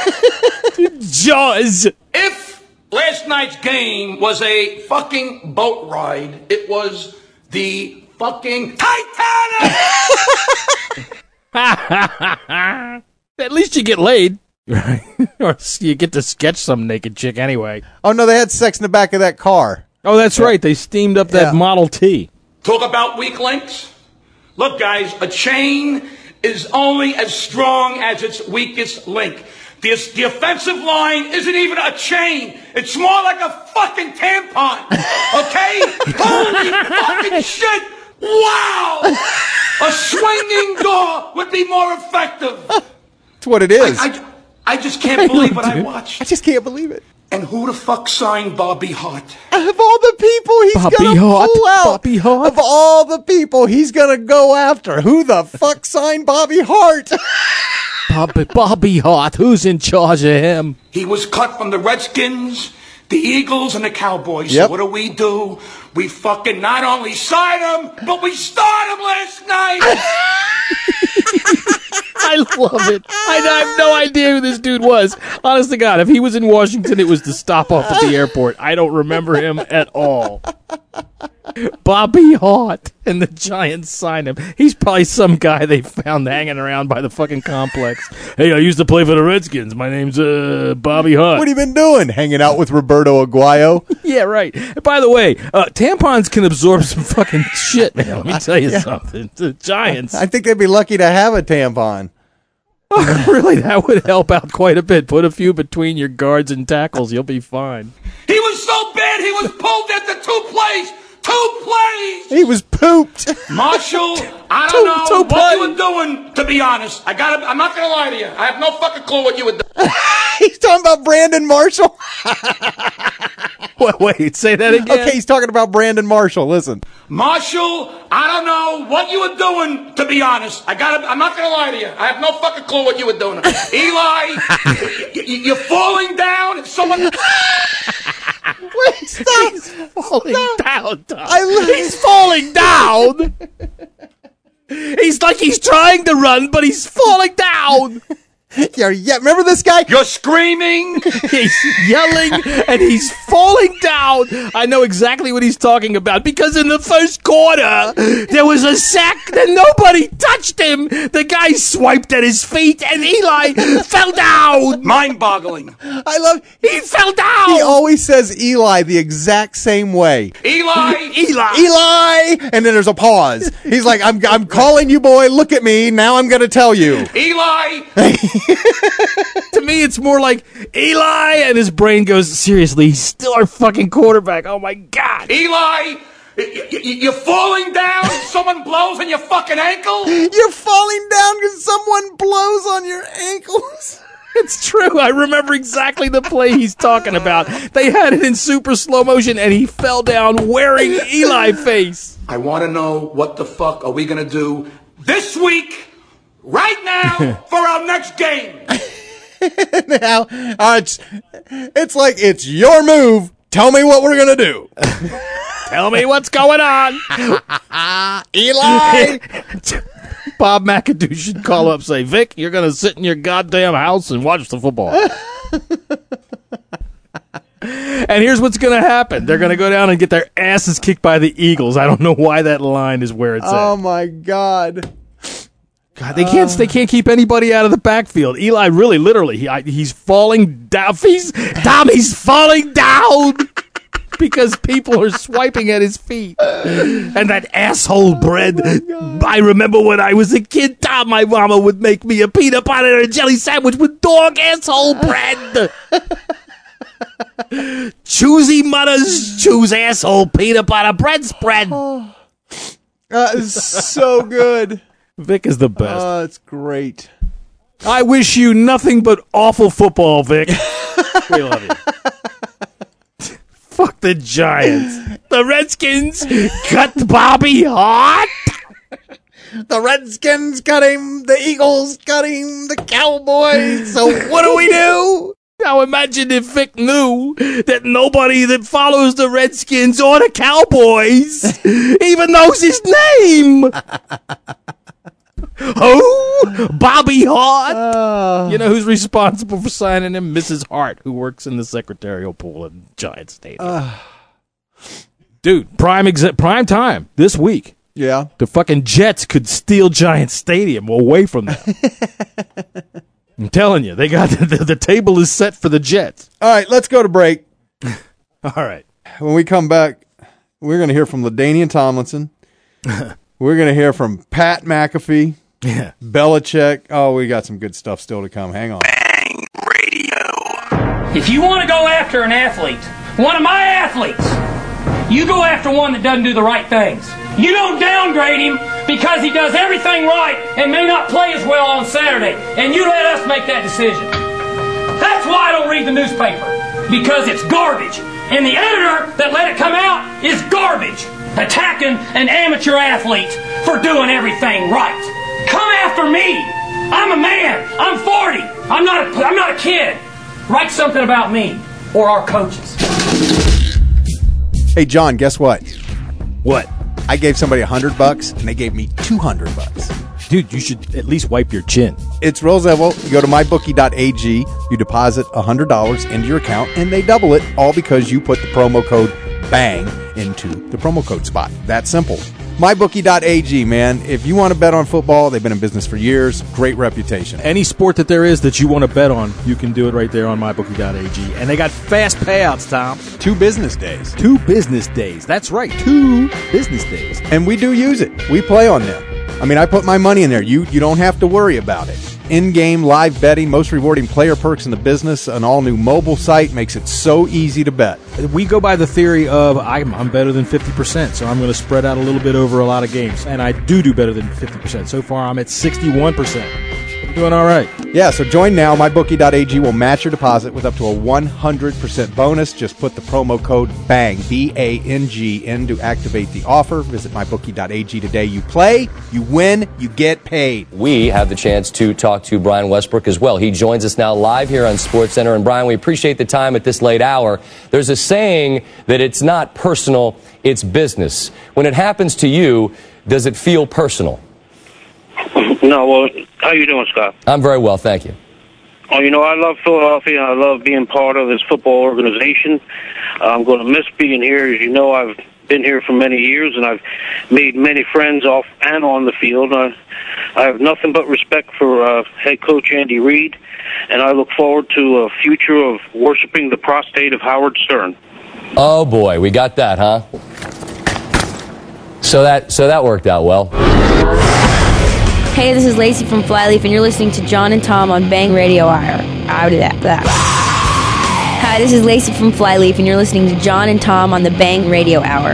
Jaws. If last night's game was a fucking boat ride, it was the fucking Titanic. At least you get laid. Right. Or you get to sketch some naked chick anyway. Oh, no, they had sex in the back of that car. Oh, that's yeah. right. They steamed up that yeah. Model T. Talk about weak links. Look, guys, a chain is only as strong as its weakest link. The, the offensive line isn't even a chain. It's more like a fucking tampon. Okay? Holy fucking shit. Wow. A swinging door would be more effective. That's what it is. I, I, I just can't believe what I watched. I just can't believe it. And who the fuck signed Bobby Hart? Of all the people he's Bobby gonna Hart, pull out. Bobby Hart. Of all the people he's gonna go after. Who the fuck signed Bobby Hart? Bobby, Bobby Hart. Who's in charge of him? He was cut from the Redskins, the Eagles, and the Cowboys. Yep. So what do we do? We fucking not only sign him, but we start him last night. I love it. I, I have no idea who this dude was. Honest to God, if he was in Washington, it was to stop off at the airport. I don't remember him at all. Bobby Hart and the Giants signed him. He's probably some guy they found hanging around by the fucking complex. Hey, I used to play for the Redskins. My name's uh, Bobby Hart. What have you been doing? Hanging out with Roberto Aguayo? Yeah, right. By the way, uh, tampons can absorb some fucking shit, man. Let me tell you yeah. something. The Giants. I think they'd be lucky to have a tampon. Oh, really, that would help out quite a bit. Put a few between your guards and tackles. You'll be fine. He was so bad, he was pulled into two plays. Two plays! He was pooped. Marshall, I don't two, know two what plays. you were doing, to be honest. I gotta, I'm not going to lie to you. I have no fucking clue what you were doing. He's talking about Brandon Marshall. Wait, wait, say that again. Okay, he's talking about Brandon Marshall. Listen. Marshall, I don't know what you were doing, to be honest. I gotta, I'm not going to lie to you. I have no fucking clue what you were doing. Eli, you're falling down. If someone... Wait, stop. He's falling stop. down, Tom. I love he's falling down. He's like he's trying to run, but he's falling down. Yeah, yeah, remember this guy? You're screaming. He's yelling, and he's falling down. I know exactly what he's talking about, because in the first quarter, there was a sack that nobody touched him. The guy swiped at his feet, and Eli fell down. Mind-boggling. I love... He fell down. He always says Eli the exact same way. Eli. Eli. Eli. And then there's a pause. He's like, I'm, I'm calling you, boy. Look at me. Now I'm going to tell you. Eli. To me, it's more like Eli, and his brain goes, seriously, he's still our fucking quarterback. Oh, my God. Eli, you're falling down and someone blows on your fucking ankle? You're falling down because someone blows on your ankles? It's true. I remember exactly the play he's talking about. They had it in super slow motion, and he fell down wearing Eli face. I want to know what the fuck are we going to do this week, right now, for our next game. Now, uh, it's, it's like, it's your move. Tell me what we're going to do. Tell me what's going on. Eli. Bob McAdoo should call up and say, Vic, you're going to sit in your goddamn house and watch the football. And here's what's going to happen. They're going to go down and get their asses kicked by the Eagles. I don't know why that line is where it's oh at. Oh, my God. God, they can't. Uh, they can't keep anybody out of the backfield. Eli, really, literally, he, he's falling down. He's Tom. He's falling down because people are swiping at his feet. And that asshole bread. Oh I remember when I was a kid, Tom. My mama would make me a peanut butter and jelly sandwich with dog asshole bread. Choosy mothers choose asshole peanut butter bread spread. Oh, that is so good. Vic is the best. Oh, it's great. I wish you nothing but awful football, Vic. We love you. Fuck the Giants. The Redskins cut Bobby Hart. The Redskins cut him. The Eagles cut him. The Cowboys. So what do we do? Now imagine if Vic knew that nobody that follows the Redskins or the Cowboys even knows his name. Oh, Bobby Hart. Uh, you know who's responsible for signing him? Missus Hart, who works in the secretarial pool at Giant Stadium. Uh, Dude, prime exa- prime time this week. Yeah. The fucking Jets could steal Giant Stadium away from them. I'm telling you, they got the, the table is set for the Jets. All right, let's go to break. All right. When we come back, we're going to hear from LaDainian Tomlinson. We're going to hear from Pat McAfee. Yeah. Belichick. Oh, we got some good stuff still to come. Hang on. Bang Radio. If you want to go after an athlete, one of my athletes, you go after one that doesn't do the right things. You don't downgrade him because he does everything right and may not play as well on Saturday, and you let us make that decision. That's why I don't read the newspaper, because it's garbage, and the editor that let it come out is garbage, attacking an amateur athlete for doing everything right. Come after me. I'm a man. I'm forty. I'm not a, I'm not a kid. Write something about me or our coaches. Hey, John, guess what? What? I gave somebody a hundred bucks, and they gave me two hundred bucks. Dude, you should at least wipe your chin. It's real simple. You go to my bookie dot a g, you deposit a hundred dollars into your account, and they double it, all because you put the promo code BANG into the promo code spot. That simple. my bookie dot a g, man. If you want to bet on football, they've been in business for years. Great reputation. Any sport that there is that you want to bet on, you can do it right there on my bookie dot a g. And they got fast payouts, Tom. Two business days. Two business days. That's right. Two business days. And we do use it. We play on them. I mean, I put my money in there. You you don't have to worry about it. In-game live betting, most rewarding player perks in the business. An all-new mobile site makes it so easy to bet. We go by the theory of I'm, I'm better than fifty percent, so I'm going to spread out a little bit over a lot of games. And I do do better than fifty percent. So far, I'm at sixty-one percent. I'm doing all right. Yeah, so join now. my bookie dot a g will match your deposit with up to a one hundred percent bonus. Just put the promo code BANG, B A N G, in to activate the offer. Visit my bookie dot a g today. You play, you win, you get paid. We have the chance to talk to Brian Westbrook as well. He joins us now live here on SportsCenter. And Brian, we appreciate the time at this late hour. There's a saying that it's not personal, it's business. When it happens to you, does it feel personal? No, well, how you doing, Scott? I'm very well, thank you. Oh, you know, I love Philadelphia. I love being part of this football organization. I'm going to miss being here. As you know, I've been here for many years, and I've made many friends off and on the field. I, I have nothing but respect for uh, head coach Andy Reid, and I look forward to a future of worshiping the prostate of Howard Stern. Oh, boy, we got that, huh? So that so that worked out well. Hey, this is Lacey from Flyleaf, and you're listening to John and Tom on Bang Radio Hour. Out of that, that. Hi, this is Lacey from Flyleaf, and you're listening to John and Tom on the Bang Radio Hour.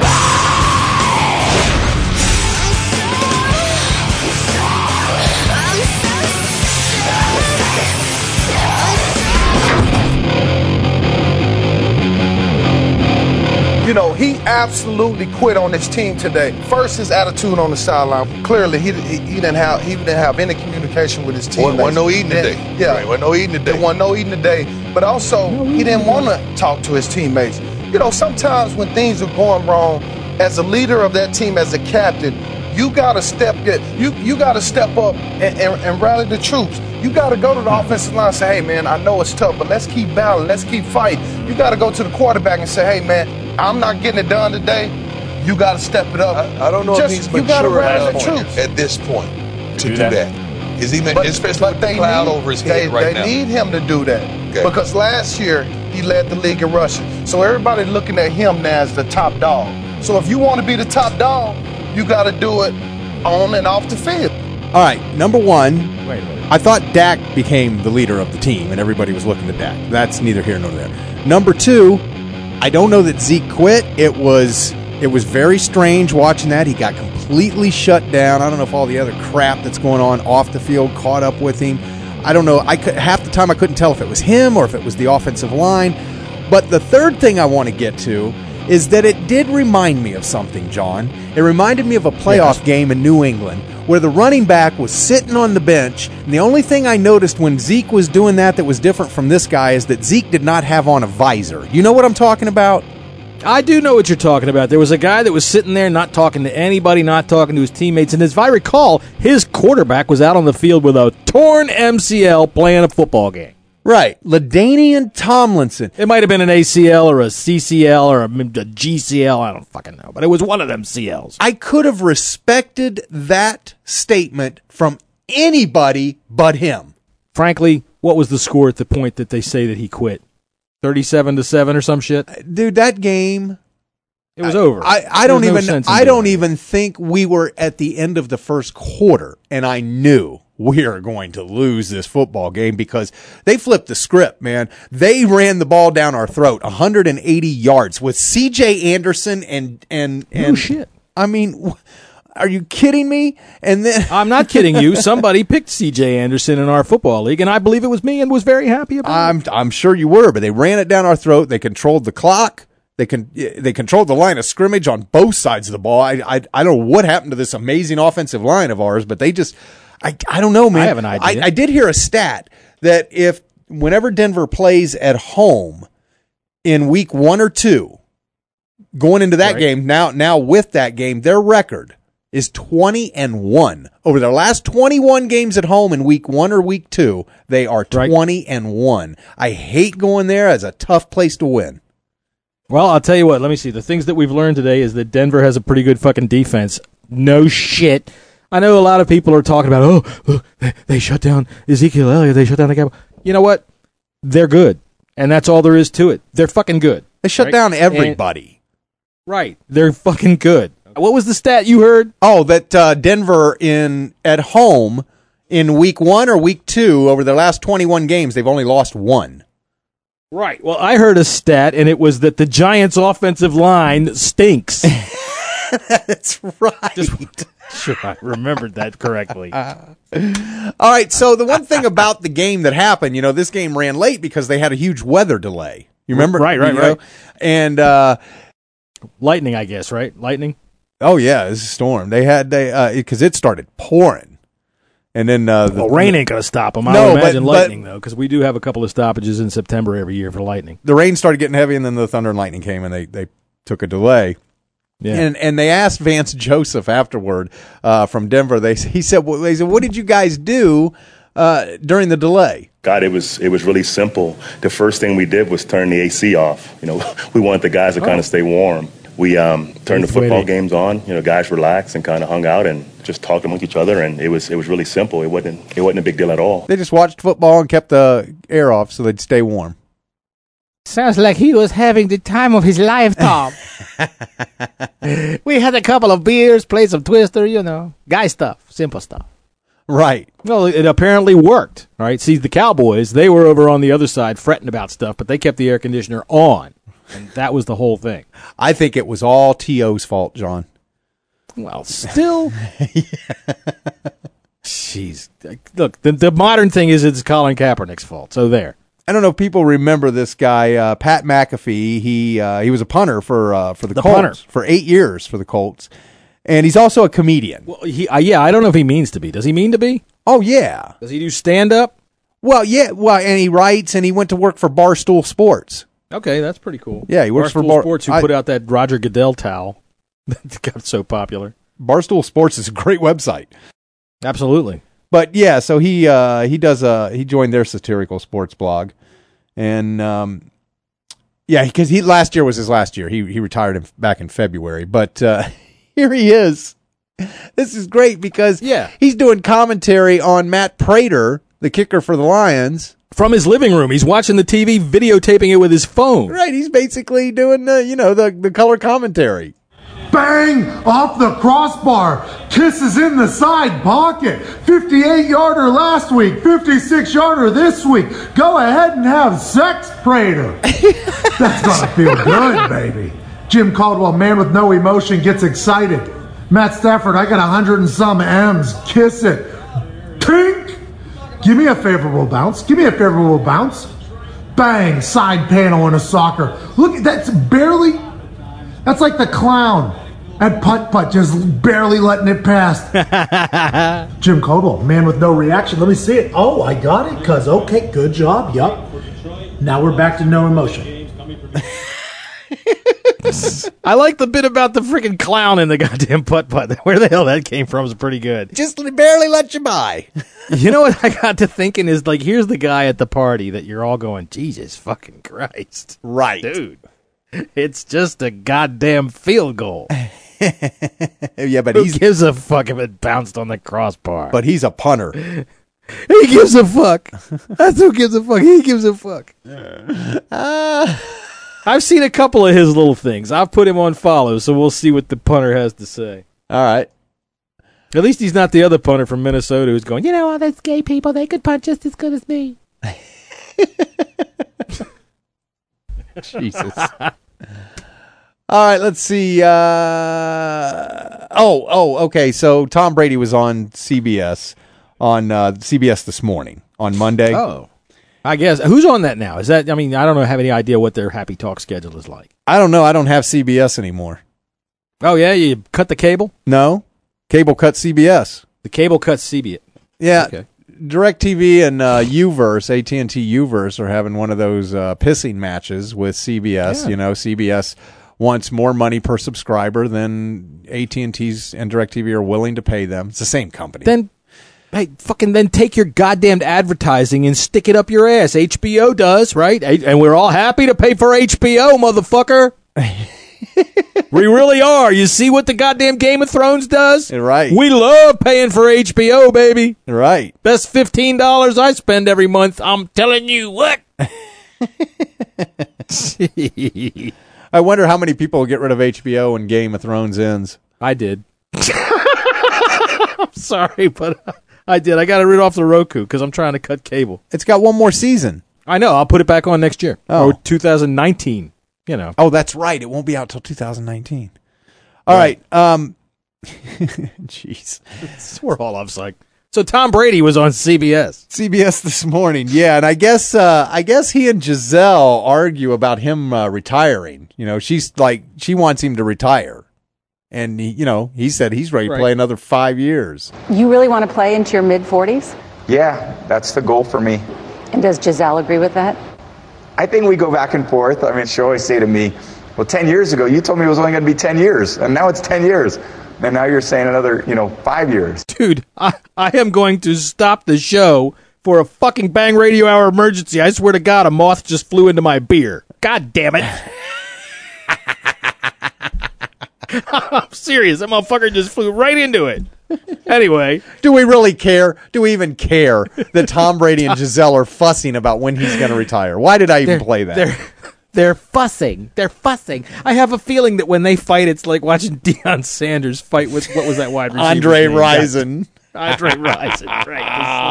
You know, he absolutely quit on this team today. First, his attitude on the sideline. Clearly, he, he he didn't have he didn't have any communication with his teammates. Wasn't no eating today. Yeah, right, wasn't no eating today. There wasn't no eating today. But also, he didn't want to talk to his teammates. You know, sometimes when things are going wrong, as a leader of that team, as a captain, you gotta step you you gotta step up and, and, and rally the troops. You gotta go to the offensive line and say, hey man, I know it's tough, but let's keep battling, let's keep fighting. You gotta go to the quarterback and say, hey man, I'm not getting it done today. You gotta step it up. I, I don't know Just, if he's you gotta mature rally at, the troops. at this point to do, Do that. that. Is he, But- especially but with the they cloud need- over his they, head right they now? need him to do that. Okay. Because last year, he led the league in rushing. So everybody looking at him now as the top dog. So if you want to be the top dog, you got to do it on and off the field. All right, number one, wait a minute. I thought Dak became the leader of the team, and everybody was looking to Dak. That's neither here nor there. Number two, I don't know that Zeke quit. It was it was very strange watching that. He got completely shut down. I don't know if all the other crap that's going on off the field caught up with him. I don't know. I could, half the time I couldn't tell if it was him or if it was the offensive line. But the third thing I want to get to is that it did remind me of something, John. It reminded me of a playoff yes. game in New England where the running back was sitting on the bench, and the only thing I noticed when Zeke was doing that that was different from this guy is that Zeke did not have on a visor. You know what I'm talking about? I do know what you're talking about. There was a guy that was sitting there not talking to anybody, not talking to his teammates, and as I recall, his quarterback was out on the field with a torn M C L playing a football game. Right. LaDainian Tomlinson. It might have been an A C L or a C C L or a G C L. I don't fucking know. But it was one of them C Ls. I could have respected that statement from anybody but him. Frankly, What was the score at the point that they say that he quit? thirty-seven to seven or some shit? Dude, that game... It was over. I, I don't no even sense in I doing don't it. even think we were at the end of the first quarter, and I knew we are going to lose this football game because they flipped the script, man. They ran the ball down our throat, one hundred eighty yards with C J Anderson and and and No shit. I mean, are you kidding me? And then I'm not kidding you. Somebody picked C J Anderson in our football league, and I believe it was me, and was very happy about I'm it. I'm sure you were, but they ran it down our throat. They controlled the clock. They can they controlled the line of scrimmage on both sides of the ball. I I, I don't know what happened to this amazing offensive line of ours, but they just I I don't know, man. I have an idea. I, I did hear a stat that if whenever Denver plays at home in week one or two, going into that Right. game now now with that game, their record is twenty and one over their last twenty-one games at home in week one or week two. They are twenty and one. I hate going there as a tough place to win. Well, I'll tell you what. Let me see. The things that we've learned today is that Denver has a pretty good fucking defense. No shit. I know a lot of people are talking about, oh, look, they, they shut down Ezekiel Elliott. They shut down the Cowboys. You know what? They're good. And that's all there is to it. They're fucking good. They shut right? down everybody. And, right. They're fucking good. What was the stat you heard? Oh, that uh, Denver in at home in week one or week two over their last twenty-one games, they've only lost one. Right. Well, I heard a stat, and it was that the Giants' offensive line stinks. That's right. Just, sure, I remembered that correctly. Uh, all right. So the one thing about the game that happened, you know, this game ran late because they had a huge weather delay. You remember? Right, right, you know? right. And uh, lightning, I guess. Right, lightning. Oh yeah, it was a storm. They had they because uh, it started pouring. And then uh, the well, rain ain't going to stop them. I no, would imagine but, lightning, but, though, because we do have a couple of stoppages in September every year for lightning. The rain started getting heavy, and then the thunder and lightning came, and they, they took a delay. Yeah. And and they asked Vance Joseph afterward uh, from Denver. They he said, well, they said, what did you guys do uh, during the delay? God, it was it was really simple. The first thing we did was turn the A C off. You know, we wanted the guys to Oh. kind of stay warm. We um, turned That's the football waiting. games on. You know, guys relaxed and kind of hung out and just talked among each other. And it was it was really simple. It wasn't it wasn't a big deal at all. They just watched football and kept the air off so they'd stay warm. Sounds like he was having the time of his life, Tom. We had a couple of beers, played some Twister, you know. Guy stuff, simple stuff. Right. Well, it apparently worked. All right. See, the Cowboys, they were over on the other side fretting about stuff, but they kept the air conditioner on. And that was the whole thing. I think it was all T O's fault, John. Well, still. Jeez. Look, the, the modern thing is it's Colin Kaepernick's fault. So there. I don't know if people remember this guy, uh, Pat McAfee. He uh, he was a punter for uh, for the, The Colts punter. for eight years for the Colts, and he's also a comedian. Well, he, uh, yeah, I don't know if he means to be. Does he mean to be? Oh yeah. Does he do stand up? Well, yeah. Well, and he writes, and he went to work for Barstool Sports. Okay, that's pretty cool. Yeah, he works for Barstool Bar- Sports, who I- put out that Roger Goodell towel that got so popular. Barstool Sports is a great website. Absolutely. But yeah, so he uh, he does uh he joined their satirical sports blog, and um, yeah, because he last year was his last year. He he retired in, back in February, but uh, here he is. This is great because yeah. he's doing commentary on Matt Prater, the kicker for the Lions, from his living room. He's watching the T V, videotaping it with his phone. Right, he's basically doing the you know the the color commentary. Bang off the crossbar. Kisses in the side pocket. fifty-eight yarder last week. fifty-six yarder this week. Go ahead and have sex, Prater. That's gonna feel good, baby. Jim Caldwell, man with no emotion, gets excited. Matt Stafford, I got a hundred and some M's. Kiss it. Tink. Give me a favorable bounce. Give me a favorable bounce. Bang. Side panel in a soccer. Look, that's barely... That's like the clown at putt-putt, just barely letting it past. Jim Caldwell, man with no reaction. Let me see it. Oh, I got it, cuz. Okay, good job. Yup. Now we're back to no emotion. I like the bit about the freaking clown in the goddamn putt-putt. Where the hell that came from is pretty good. Just barely let you by. You know what I got to thinking is, like, here's the guy at the party that you're all going, Jesus fucking Christ. Right. Dude. It's just a goddamn field goal. Yeah, but Who he's gives a fuck if it bounced on the crossbar? but he's a punter. He gives a fuck. That's who gives a fuck. He gives a fuck. Uh, I've seen a couple of his little things. I've put him on follow, so we'll see what the punter has to say. All right. At least he's not the other punter from Minnesota who's going, you know, all those gay people, they could punch just as good as me. Jesus. All right, let's see. Uh, oh, oh, okay. So Tom Brady was on C B S on uh, C B S this morning on Monday. Oh, I guess. Who's on that now? Is that? I mean, I don't know, have any idea what their Happy Talk schedule is like. I don't know. I don't have C B S anymore. Oh yeah, you cut the cable? No, cable cut C B S. The cable cuts C B S. Yeah. Okay. DirecTV and uh, Uverse, A T and T Uverse, are having one of those uh, pissing matches with C B S. Yeah. You know, C B S wants more money per subscriber than A T and T's and DirecTV are willing to pay them. It's the same company. Then, hey, fucking then take your goddamn advertising and stick it up your ass. H B O does, right? And we're all happy to pay for H B O, motherfucker. We really are. You see what the goddamn Game of Thrones does? Right. We love paying for H B O, baby. Right. Best fifteen dollars I spend every month. I'm telling you what. I wonder how many people will get rid of H B O when Game of Thrones ends. I did. I'm sorry, but I did. I got to rid off the Roku because I'm trying to cut cable. It's got one more season. I know. I'll put it back on next year. Oh. Or two thousand nineteen. You know. Oh, that's right. It won't be out till two thousand nineteen. All right. right. Um, jeez. We're all offside. So Tom Brady was on C B S. C B S this morning, yeah, and I guess uh, I guess he and Giselle argue about him uh, retiring. You know, she's like she wants him to retire, and he, you know, he said he's ready Right. to play another five years. You really want to play into your mid forties? Yeah, that's the goal for me. And does Giselle agree with that? I think we go back and forth. I mean, she always say to me, well, ten years ago, you told me it was only going to be ten years, and now it's ten years. And now you're saying another, you know, five years. Dude, I, I am going to stop the show for a fucking Bang Radio Hour emergency. I swear to God, a moth just flew into my beer. God damn it. I'm serious. That motherfucker just flew right into it. Anyway. Do we really care? Do we even care that Tom Brady and Giselle are fussing about when he's going to retire? Why did I even They're- play that? They're, they're fussing. They're fussing. I have a feeling that when they fight, it's like watching Deion Sanders fight with, what was that wide receiver? Andre Rison. Andre Rison, right.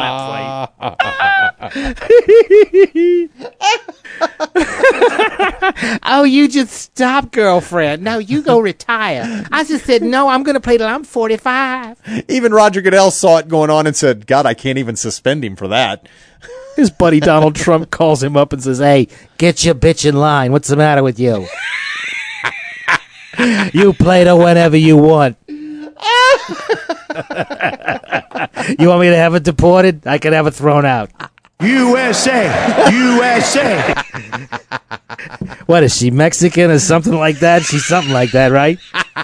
The slap fight. Oh, you just stop, girlfriend. No, you go retire. I just said, no, I'm going to play till I'm forty-five. Even Roger Goodell saw it going on and said, God, I can't even suspend him for that. His buddy Donald Trump calls him up and says, hey, Get your bitch in line. What's the matter with you? You play to whenever you want. You want me to have it deported? I can have it thrown out. U S A! U S A! What is she, Mexican or something like that? She's something like that, right?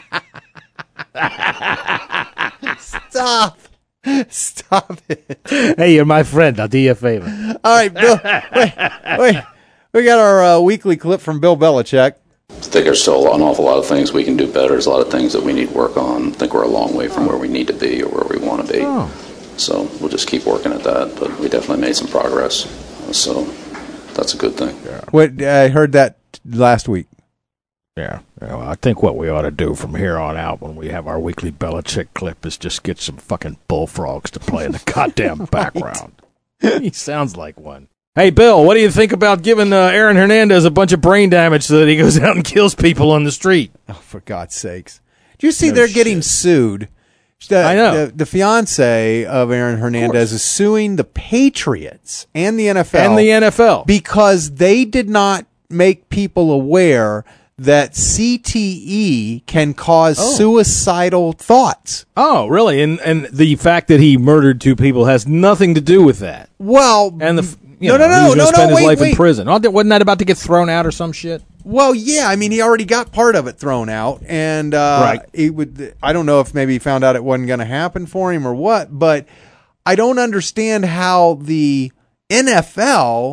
Stop. Stop it. Hey, you're my friend. I'll do you a favor. All right, Bill. Wait, wait. We got our uh, weekly clip from Bill Belichick. I think there's still an awful lot of things we can do better. There's a lot of things that we need to work on. I think we're a long way from where we need to be or where we want to be. Oh. So we'll just keep working at that. But we definitely made some progress. So that's a good thing. What I heard that last week. Yeah. Well, I think what we ought to do from here on out when we have our weekly Belichick clip is just get some fucking bullfrogs to play in the goddamn background. He sounds like one. Hey, Bill, what do you think about giving uh, Aaron Hernandez a bunch of brain damage so that he goes out and kills people on the street? Oh, for God's sakes. Do you see No they're shit. getting sued? The, I know. The, the fiance of Aaron Hernandez is suing the Patriots and the N F L. And the N F L. Because they did not make people aware that C T E can cause Oh. suicidal thoughts. Oh, really? And and the fact that he murdered two people has nothing to do with that. Well, And the you no, know, no, no, he was no, gonna no, spend his wait, life in wait. prison. Oh, wasn't that about to get thrown out or some shit? Well, yeah, I mean, he already got part of it thrown out, and uh, Right. he would. I don't know if maybe he found out it wasn't going to happen for him or what, but I don't understand how the N F L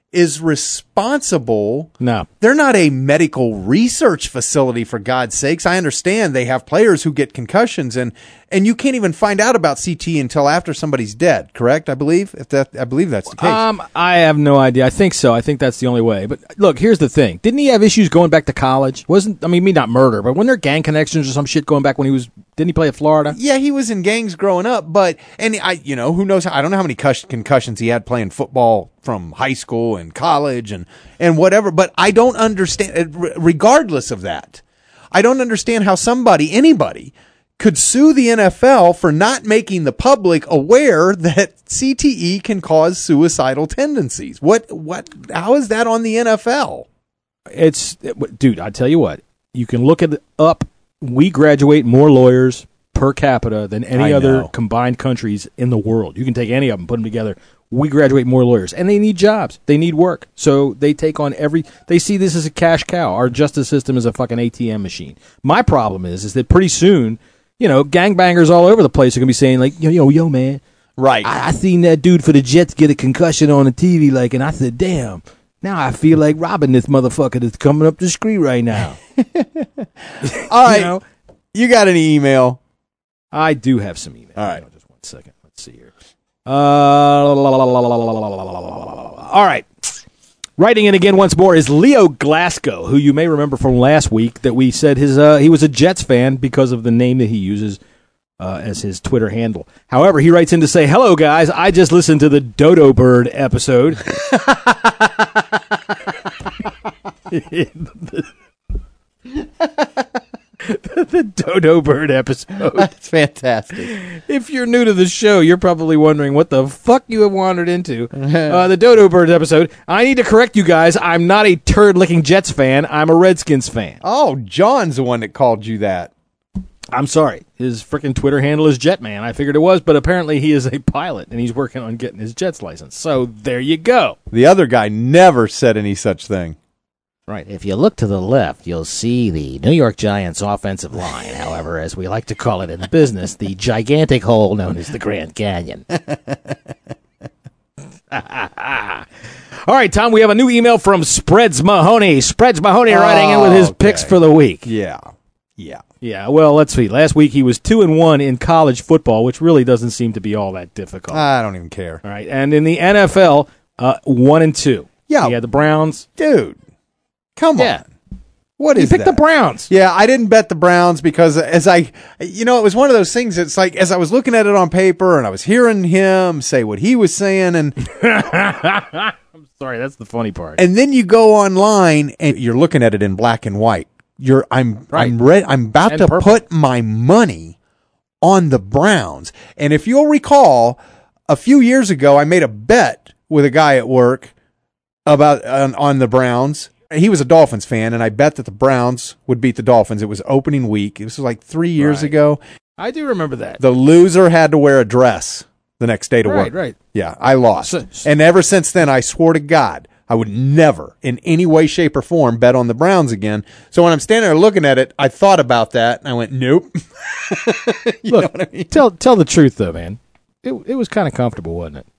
is responsible. No. They're not a medical research facility, for God's sakes. I understand they have players who get concussions, and, and you can't even find out about C T E until after somebody's dead, correct? I believe if that I believe that's the case. Um, I have no idea. I think so. I think that's the only way. But look, here's the thing. Didn't he have issues going back to college? Wasn't I mean, me not murder, but weren't there gang connections or some shit going back when he was didn't he play at Florida? Yeah, he was in gangs growing up, but and I you know, who knows I don't know how many cus- concussions he had playing football from high school and college and and whatever, but I don't understand regardless of that. I don't understand how somebody anybody could sue the N F L for not making the public aware that C T E can cause suicidal tendencies. What, what, how is that on the N F L? It's, dude, I tell you what, you can look it up. We graduate more lawyers per capita than any I other know. combined countries in the world. You can take any of them, put them together. We graduate more lawyers, and they need jobs. They need work. So they take on every, they see this as a cash cow. Our justice system is a fucking A T M machine. My problem is, is that pretty soon, you know, gangbangers all over the place are going to be saying, like, yo, yo, yo, man. Right. I, I seen that dude for the Jets get a concussion on the T V, like, and I said, damn, now I feel like robbing this motherfucker that's coming up the street right now. All right. You know? You got any email? I do have some email. All right. Just one second. Let's see here. Uh, all right. Writing in again once more is Leo Glasgow, who you may remember from last week that we said his uh, he was a Jets fan because of the name that he uses uh, as his Twitter handle. However, he writes in to say, hello, guys. I just listened to the Dodo Bird episode. The Dodo Bird episode. That's fantastic. If you're new to the show, you're probably wondering what the fuck you have wandered into. Uh, the Dodo Bird episode. I need to correct you guys. I'm not a turd-licking Jets fan. I'm a Redskins fan. Oh, John's the one that called you that. I'm sorry. His freaking Twitter handle is Jetman. I figured it was, but apparently he is a pilot, and he's working on getting his Jets license. So there you go. The other guy never said any such thing. Right. If you look to the left, you'll see the New York Giants offensive line. However, as we like to call it in business, the gigantic hole known as the Grand Canyon. All right, Tom, we have a new email from Spreads Mahoney. Spreads Mahoney writing in with his okay. picks for the week. Yeah. Yeah. Yeah, well, let's see. Last week he was two and one in college football, which really doesn't seem to be all that difficult. I don't even care. All right, and in the N F L, uh, one and two. Yeah. He had the Browns. Dude. Come Yeah. on. What He is picked that? the Browns. Yeah, I didn't bet the Browns because as I, you know, it was one of those things. It's like as I was looking at it on paper and I was hearing him say what he was saying, and I'm sorry, that's the funny part. and then you go online and you're looking at it in black and white. You're I'm Right. I'm ready. I'm about And to purple. put my money on the Browns. And if you'll recall, a few years ago, I made a bet with a guy at work about on, on the Browns. He was a Dolphins fan, and I bet that the Browns would beat the Dolphins. It was opening week. This was like three years Right. ago. I do remember that. The loser had to wear a dress the next day to Right, work. right. Yeah, I lost. So- and ever since then, I swore to God, I would never, in any way, shape, or form, bet on the Browns again. So when I'm standing there looking at it, I thought about that, and I went, nope. You Look, know what I mean? tell tell the truth though, man. It it was kind of comfortable, wasn't it?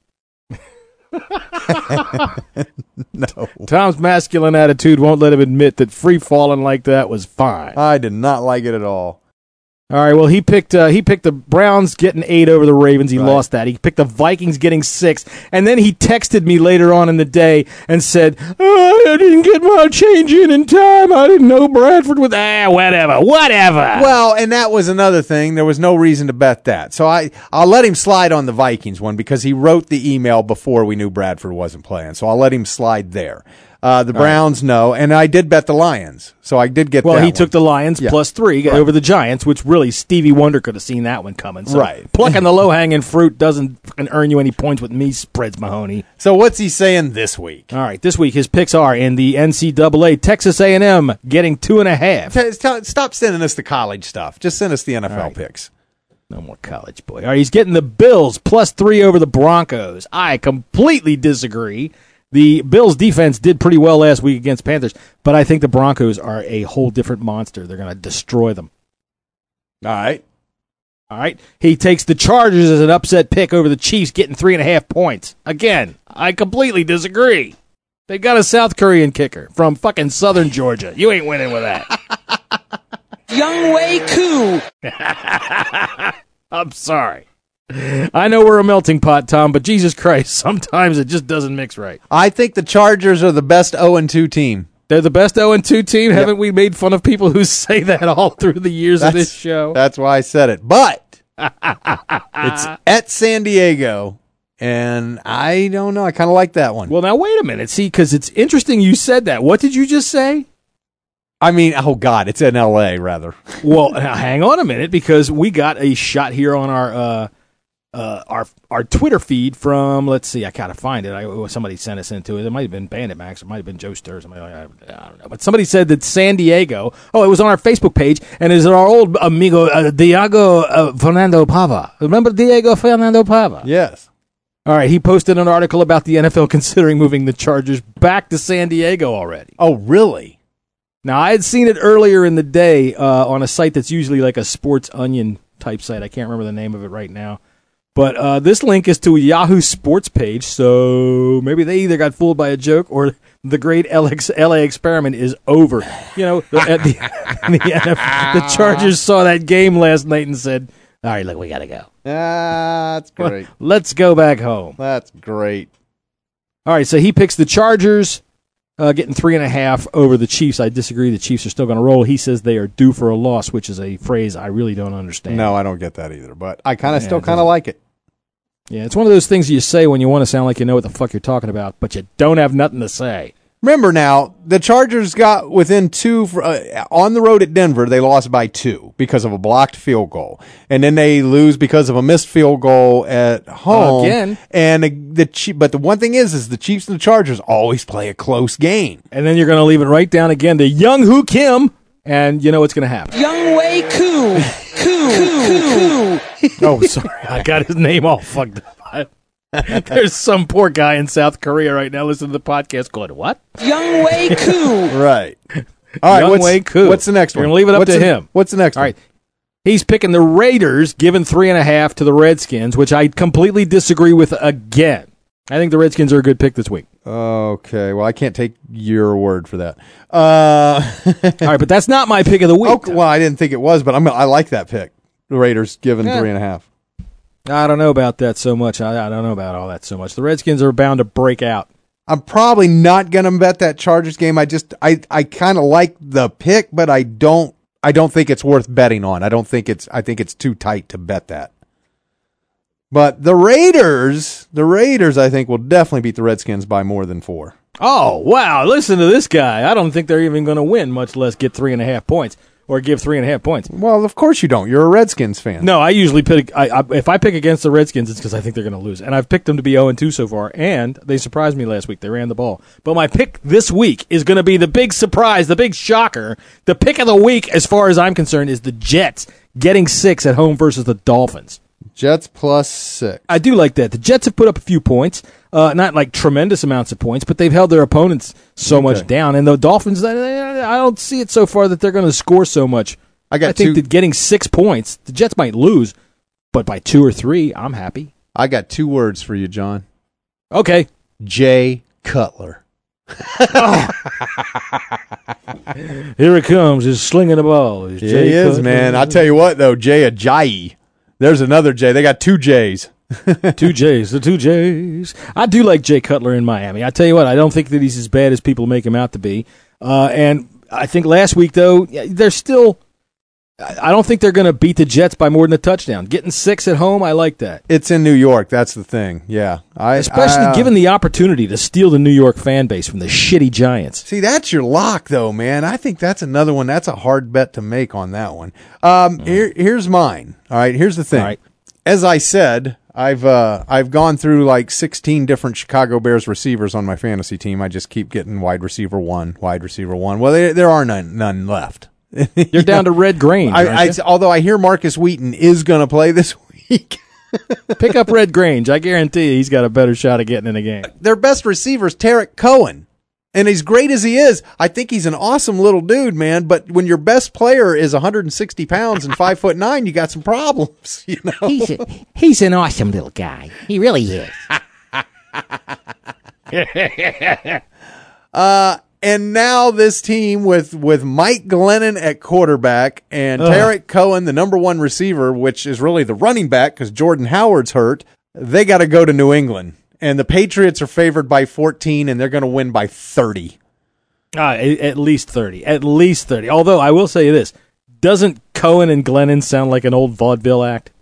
No. Tom's masculine attitude won't let him admit that free falling like that was fine. I did not like it at all. All right, well, he picked uh, he picked the Browns getting eight over the Ravens. He Right. lost that. He picked the Vikings getting six, and then he texted me later on in the day and said, oh, "I didn't get my change in in time. I didn't know Bradford was ah, whatever, whatever." Well, and that was another thing. There was no reason to bet that. So I, I'll let him slide on the Vikings one because he wrote the email before we knew Bradford wasn't playing. So I'll let him slide there. Uh, the Browns, no. And I did bet the Lions. So I did get well, that he one. took the Lions Yeah. plus three Right. over the Giants, which really Stevie Wonder could have seen that one coming. So Right. plucking the low hanging fruit doesn't fucking earn you any points with me, Spreads Mahoney. So what's he saying this week? All right, this week his picks are in the N C double A. Texas A and M getting two and a half. T- t- stop sending us the college stuff. Just send us the N F L All right. picks. No more college boy. All right, he's getting the Bills plus three over the Broncos. I completely disagree. The Bills defense did pretty well last week against Panthers, but I think the Broncos are a whole different monster. They're going to destroy them. All right. All right. He takes the Chargers as an upset pick over the Chiefs, getting three and a half points. Again, I completely disagree. They got a South Korean kicker from fucking Southern Georgia. You ain't winning with that. Young Wei Koo. I'm sorry. I know we're a melting pot, Tom, but Jesus Christ, sometimes it just doesn't mix right. I think the Chargers are the best oh and two team. They're the best oh and two team? Yep. Haven't we made fun of people who say that all through the years that's, of this show? That's why I said it. But it's at San Diego, and I don't know. I kind of like that one. Well, now, wait a minute. See, because it's interesting you said that. What did you just say? I mean, oh, God, it's in L A, rather. Well, now, hang on a minute, because we got a shot here on our uh, uh, our our Twitter feed from, let's see, I gotta find it. I, somebody sent us into it. It might have been Bandit Max, it might have been Joe Sturr, somebody like that. I don't know. But somebody said that San Diego, oh, it was on our Facebook page, and it's our old amigo, uh, Diego uh, Fernando Pava. Remember Diego Fernando Pava? Yes. All right, he posted an article about the N F L considering moving the Chargers back to San Diego already. Oh, really? Now, I had seen it earlier in the day uh, on a site that's usually like a Sports Onion type site. I can't remember the name of it right now. But uh, this link is to a Yahoo Sports page, so maybe they either got fooled by a joke or the great L A experiment is over. You know, the, at the, the, N F L, the Chargers saw that game last night and said, all right, look, we got to go. Ah, that's great. Well, let's go back home. That's great. All right, so he picks the Chargers, uh, getting three and a half over the Chiefs. I disagree. The Chiefs are still going to roll. He says they are due for a loss, which is a phrase I really don't understand. No, I don't get that either, but I kind of Yeah, still it kind of like it. Yeah, it's one of those things you say when you want to sound like you know what the fuck you're talking about, but you don't have nothing to say. Remember now, the Chargers got within two for, uh, on the road at Denver. They lost by two because of a blocked field goal, and then they lose because of a missed field goal at home Again. And the, the Chief, but the one thing is, is the Chiefs and the Chargers always play a close game. And then you're going to leave it right down again to Young Hoo Kim, and you know what's going to happen. Young Wei Koo. Koo. Koo. Oh, sorry, I got his name all fucked up. There's some poor guy in South Korea right now listening to the podcast going, what? Young Wei Koo. Right. All right. Young what's, Wei Koo. What's the next We're one? going to leave it up what's to the, him. What's the next All one? right. He's picking the Raiders, giving three and a half to the Redskins, which I completely disagree with again. I think the Redskins are a good pick this week. Okay. Well, I can't take your word for that. Uh, All right, but that's not my pick of the week. Okay, well, I didn't think it was, but I'm, I like that pick. The Raiders giving Yeah. three and a half. I don't know about that so much. I, I don't know about all that so much. The Redskins are bound to break out. I'm probably not going to bet that Chargers game. I just I, I kind of like the pick, but I don't I don't think it's worth betting on. I don't think it's I think it's too tight to bet that. But the Raiders, the Raiders I think will definitely beat the Redskins by more than four. Oh, wow. Listen to this guy. I don't think they're even going to win, much less get three and a half points or give three and a half points. Well, of course you don't. You're a Redskins fan. No, I usually pick. I, I, if I pick against the Redskins, it's because I think they're going to lose. And I've picked them to be oh and two so far, and they surprised me last week. They ran the ball. But my pick this week is going to be the big surprise, the big shocker. The pick of the week, as far as I'm concerned, is the Jets getting six at home versus the Dolphins. Jets plus six. I do like that. The Jets have put up a few points, uh, not like tremendous amounts of points, but they've held their opponents so Okay. much down. And the Dolphins, I I don't see it so far that they're going to score so much. I got I think two- that getting six points, the Jets might lose, but by two or three, I'm happy. I got two words for you, John. Okay. Jay Cutler. Here it comes. He's slinging the ball. He's He Jay is, Cutler. man. I tell you what, though, Jay Ajayi. There's another Jay. They got two Jays. Two J's, the two J's. I do like Jay Cutler in Miami. I tell you what, I don't think that he's as bad as people make him out to be. Uh, and I think last week, though, they're still... I don't think they're going to beat the Jets by more than a touchdown. Getting six at home, I like that. It's in New York. That's the thing. Yeah. I, Especially I, uh, given the opportunity to steal the New York fan base from the shitty Giants. See, that's your lock, though, man. I think that's another one. That's a hard bet to make on that one. Um, mm. here, here's mine. All right. Here's the thing. All right. As I said, I've uh, I've gone through like sixteen different Chicago Bears receivers on my fantasy team. I just keep getting wide receiver one, wide receiver one. Well, there, there are none none left. You're you down know, to Red Grange. I, I, although I hear Marcus Wheaton is going to play this week. Pick up Red Grange. I guarantee you he's got a better shot of getting in the game. Their best receiver is Tarek Cohen. And as great as he is, I think he's an awesome little dude, man. But when your best player is one hundred sixty pounds and five foot nine, you got some problems. You know, he's a, he's an awesome little guy. He really is. Uh, and now this team with, with Mike Glennon at quarterback and Ugh. Tarek Cohen, the number one receiver, which is really the running back because Jordan Howard's hurt, they got to go to New England. And the Patriots are favored by fourteen, and they're going to win by thirty. Uh, at least thirty. At least thirty. Although, I will say this. Doesn't Cohen and Glennon sound like an old vaudeville act?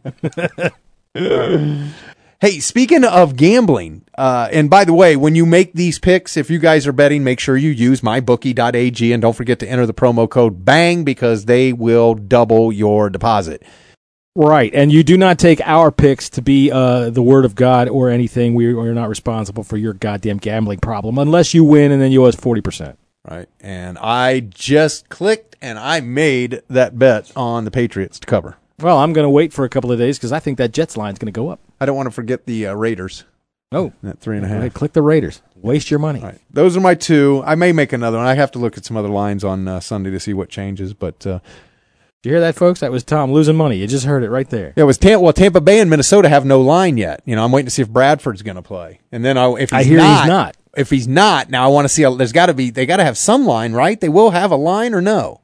Hey, speaking of gambling, uh, and by the way, when you make these picks, if you guys are betting, make sure you use my bookie dot a g and don't forget to enter the promo code BANG because they will double your deposit. Right, and you do not take our picks to be uh, the word of God or anything. We are not responsible for your goddamn gambling problem unless you win and then you owe us forty percent. Right, and I just clicked and I made that bet on the Patriots to cover. Well, I'm going to wait for a couple of days because I think that Jets line is going to go up. I don't want to forget the uh, Raiders. Oh. At three and a half. Right, click the Raiders. Waste your money. All right. Those are my two. I may make another one. I have to look at some other lines on uh, Sunday to see what changes, but... Uh, Did you hear that, folks? That was Tom losing money. You just heard it right there. Yeah, it was Tampa, well, Tampa Bay and Minnesota have no line yet. You know, I'm waiting to see if Bradford's going to play. And then I, if he's I hear not, he's not. If he's not, now I want to see, a, there's got to be, they got to have some line, right? They will have a line or no?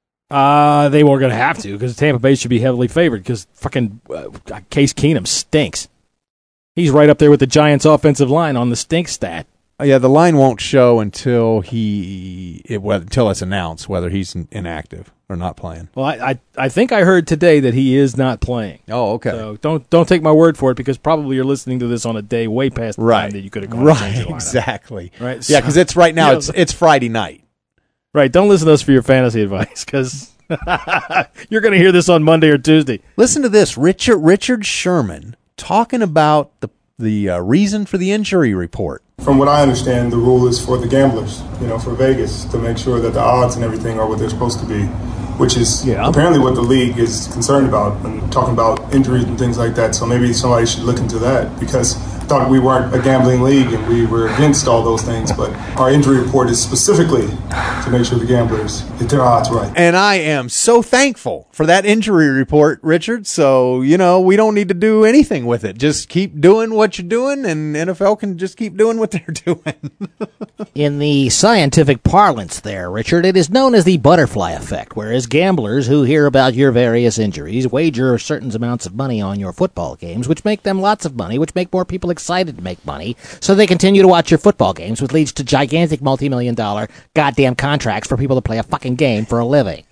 Uh, they were going to have to because Tampa Bay should be heavily favored because fucking uh, Case Keenum stinks. He's right up there with the Giants' offensive line on the stink stat. Oh, yeah, the line won't show until he it, well, until it's announced whether he's in, inactive or not playing. Well, I, I I think I heard today that he is not playing. Oh, okay. So don't don't take my word for it because probably you're listening to this on a day way past the right. time that you could have gone. Right, exactly. Right. Yeah, because it's right now. You It's know, it's Friday night. Right. Don't listen to us for your fantasy advice because you're going to hear this on Monday or Tuesday. Listen to this, Richard Richard Sherman talking about the the uh, reason for the injury report. From what I understand, the rule is for the gamblers, you know, for Vegas, to make sure that the odds and everything are what they're supposed to be, which is yeah. apparently what the league is concerned about and talking about injuries and things like that. So maybe somebody should look into that because I thought we weren't a gambling league and we were against all those things. But our injury report is specifically to make sure the gamblers get their odds right. And I am so thankful for that injury report, Richard. So, you know, we don't need to do anything with it. Just keep doing what you're doing and N F L can just keep doing what they're doing. In the scientific parlance there, Richard, it is known as the butterfly effect, whereas gamblers who hear about your various injuries wager certain amounts of money on your football games, which make them lots of money, which make more people excited to make money, so they continue to watch your football games, which leads to gigantic multi-million dollar goddamn contracts for people to play a fucking game for a living.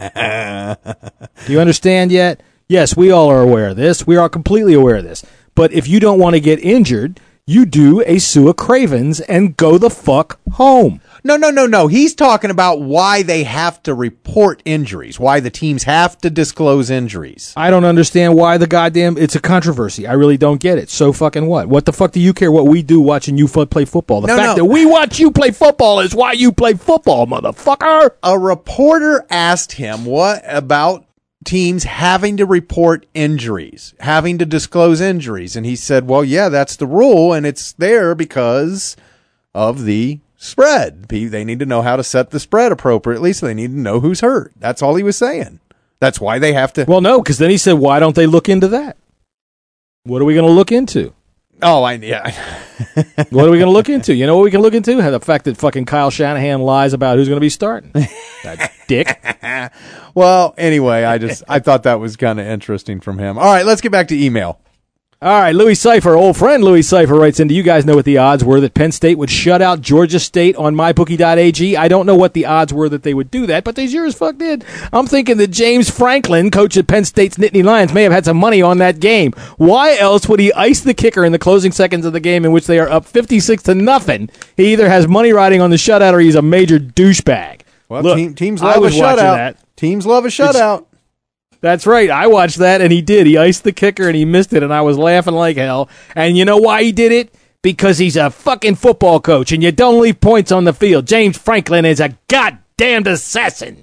Do you understand yet? Yes, we all are aware of this. We are completely aware of this. But if you don't want to get injured, you do a Sue Cravens and go the fuck home. No, no, no, no. He's talking about why they have to report injuries, why the teams have to disclose injuries. I don't understand why the goddamn, it's a controversy. I really don't get it. So fucking what? What the fuck do you care what we do watching you f- play football? The no, fact no. that we watch you play football is why you play football, motherfucker. A reporter asked him what about teams having to report injuries, having to disclose injuries. And he said, well, yeah, that's the rule. And it's there because of the spread. They need to know how to set the spread appropriately, so they need to know who's hurt. That's all he was saying. That's why they have to. Well, no, because then he said, why don't they look into that? What are we going to look into? Oh, I yeah. What are we going to look into? You know what we can look into? The fact that fucking Kyle Shanahan lies about who's going to be starting. That dick. Well, anyway, I just I thought that was kind of interesting from him. All right, let's get back to email. All right, Louis Cipher, old friend Louis Cipher writes in, do you guys know what the odds were that Penn State would shut out Georgia State on my bookie dot a g? I don't know what the odds were that they would do that, but they sure as fuck did. I'm thinking that James Franklin, coach at Penn State's Nittany Lions, may have had some money on that game. Why else would he ice the kicker in the closing seconds of the game in which they are up fifty-six to nothing? He either has money riding on the shutout or he's a major douchebag. Well, Look, team, teams I love a was watching shutout. that. Teams love a shutout. It's, That's right. I watched that, and he did. He iced the kicker, and he missed it, and I was laughing like hell. And you know why he did it? Because he's a fucking football coach, and you don't leave points on the field. James Franklin is a goddamned assassin.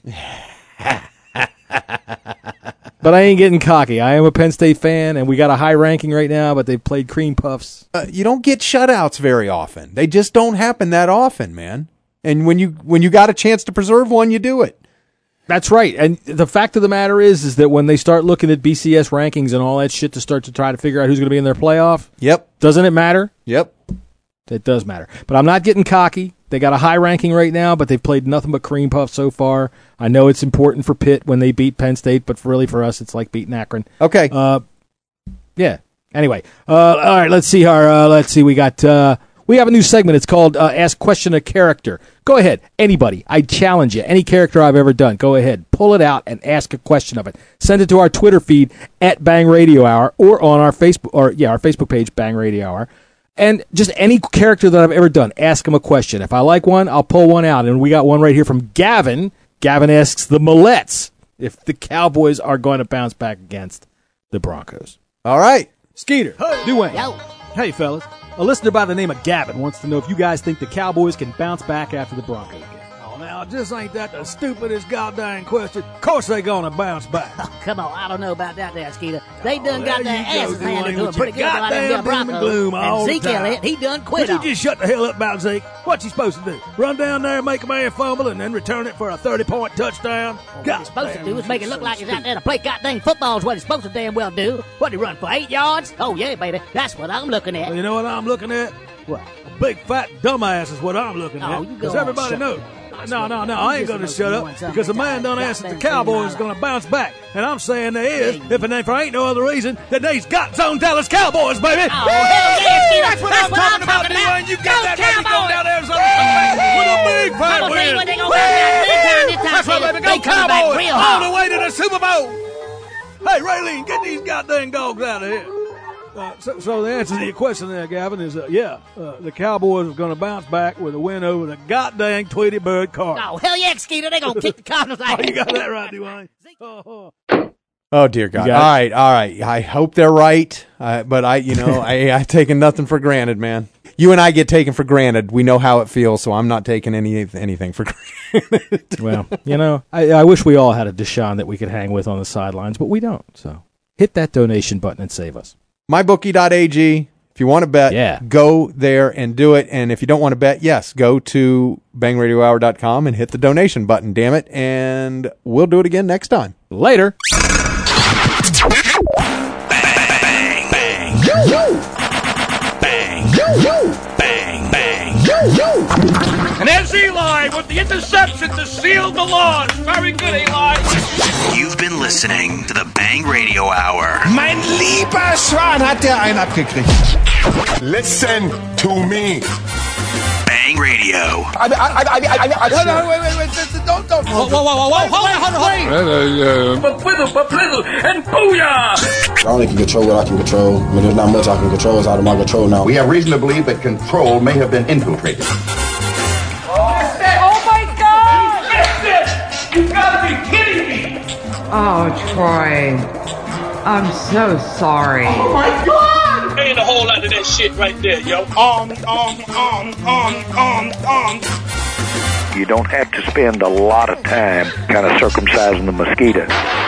But I ain't getting cocky. I am a Penn State fan, and we got a high ranking right now, but they've played cream puffs. Uh, you don't get shutouts very often. They just don't happen that often, man. And when you when you got a chance to preserve one, you do it. That's right. And the fact of the matter is, is that when they start looking at B C S rankings and all that shit to start to try to figure out who's going to be in their playoff, yep, doesn't it matter? Yep. It does matter. But I'm not getting cocky. They got a high ranking right now, but they've played nothing but cream puff so far. I know it's important for Pitt when they beat Penn State, but really for us, it's like beating Akron. Okay. Uh, yeah. Anyway, uh, all right. Let's see. Our uh, let's see. We got uh, we have a new segment. It's called uh, Ask Question a Character. Go ahead, anybody. I challenge you. Any character I've ever done, go ahead, pull it out and ask a question of it. Send it to our Twitter feed at Bang Radio Hour or on our Facebook or yeah our Facebook page Bang Radio Hour. And just any character that I've ever done, ask him a question. If I like one, I'll pull one out. And we got one right here from Gavin. Gavin asks the Mallets if the Cowboys are going to bounce back against the Broncos. All right. Skeeter, Hey. Dwayne. Yo. Hey, fellas. A listener by the name of Gavin wants to know if you guys think the Cowboys can bounce back after the Broncos game. Oh, now, just ain't that the stupidest goddamn question? Of course they gonna bounce back. Oh, come on, I don't know about that there, Skeeter. They done Oh, got there their you go, asses handed Dwayne, to them with pretty your good by them goddamn damn doom and Broncos. gloom all And the Zeke time. Elliott, he done quit Would you on just shut the hell up about Zeke? What's he supposed to do? Run down there and make a man fumble and then return it for a thirty-point touchdown? What he's supposed to do is make it look like he's out there to play goddamn football is what he's supposed to damn well do. What, he run for eight yards? Oh, yeah, baby. That's what I'm looking at. Well, you know what I'm looking at? What? A big fat dumbass is what I'm looking Oh, at. you go Because on, everybody shut knows. up. No, no, no, I ain't going to Just shut know up something because the man done goddamn answered the thing in Cowboys my is going to bounce back. And I'm saying they is, if it ain't for ain't no other reason than they's got zone Dallas Cowboys, baby. Oh, hell yeah, Skeeter. That's what That's I'm what talking I'm about, talking D-Wayne. about. You got Go that ready to go Cowboys. down there with a big fat I'm gonna tell you win. what they gonna come out big time this time, That's right, Skeeter. baby. They Go coming back Cowboys. real All hard. the way to the Super Bowl. Hey, Raylene, get these goddamn dogs out of here. Uh, so, so the answer to your question there, Gavin, is uh, yeah, uh, the Cowboys are going to bounce back with a win over the goddamn Tweety Bird Cardinals. Oh, hell yeah, Skeeter. They gonna kick the Cardinals out. Oh, you got that right, Dwayne. Oh, Oh dear God! You All got right, all right. I hope they're right, uh, but I, you know, I, I've taken nothing for granted, man. You and I get taken for granted. We know how it feels, so I'm not taking any anything for granted. Well, you know, I, I wish we all had a Deshaun that we could hang with on the sidelines, but we don't. So hit that donation button and save us. my bookie dot a g. If you want to bet, Yeah. go there and do it. And if you don't want to bet, yes, go to bang radio hour dot com and hit the donation button, damn it. And we'll do it again next time. Later. Bang, bang. Bang. Bang, bang. And there's Eli with the interception to seal the lawn. Very good, Eli. You've been listening to the Bang Radio Hour. Mein lieber Schwan hat der einen abgekriegt. Listen to me. Bang Radio. I, I, I, I, I, I, no, no, wait, wait, wait, don't, don't. Whoa, whoa, whoa, whoa, whoa, hold on, hold on, hold on. Ba-blizzle, ba-blizzle, and booyah! I only can control what I can control. I mean, there's not much I can control. It's out of my control now. We have reason to believe that control may have been infiltrated. Oh my God! Missed it! You gotta be kidding me! Oh, Troy. I'm so sorry. Oh my God! Ain't a whole lot of that shit right there, yo. Um, um, um, um, um, um. You don't have to spend a lot of time kind of circumcising the mosquito.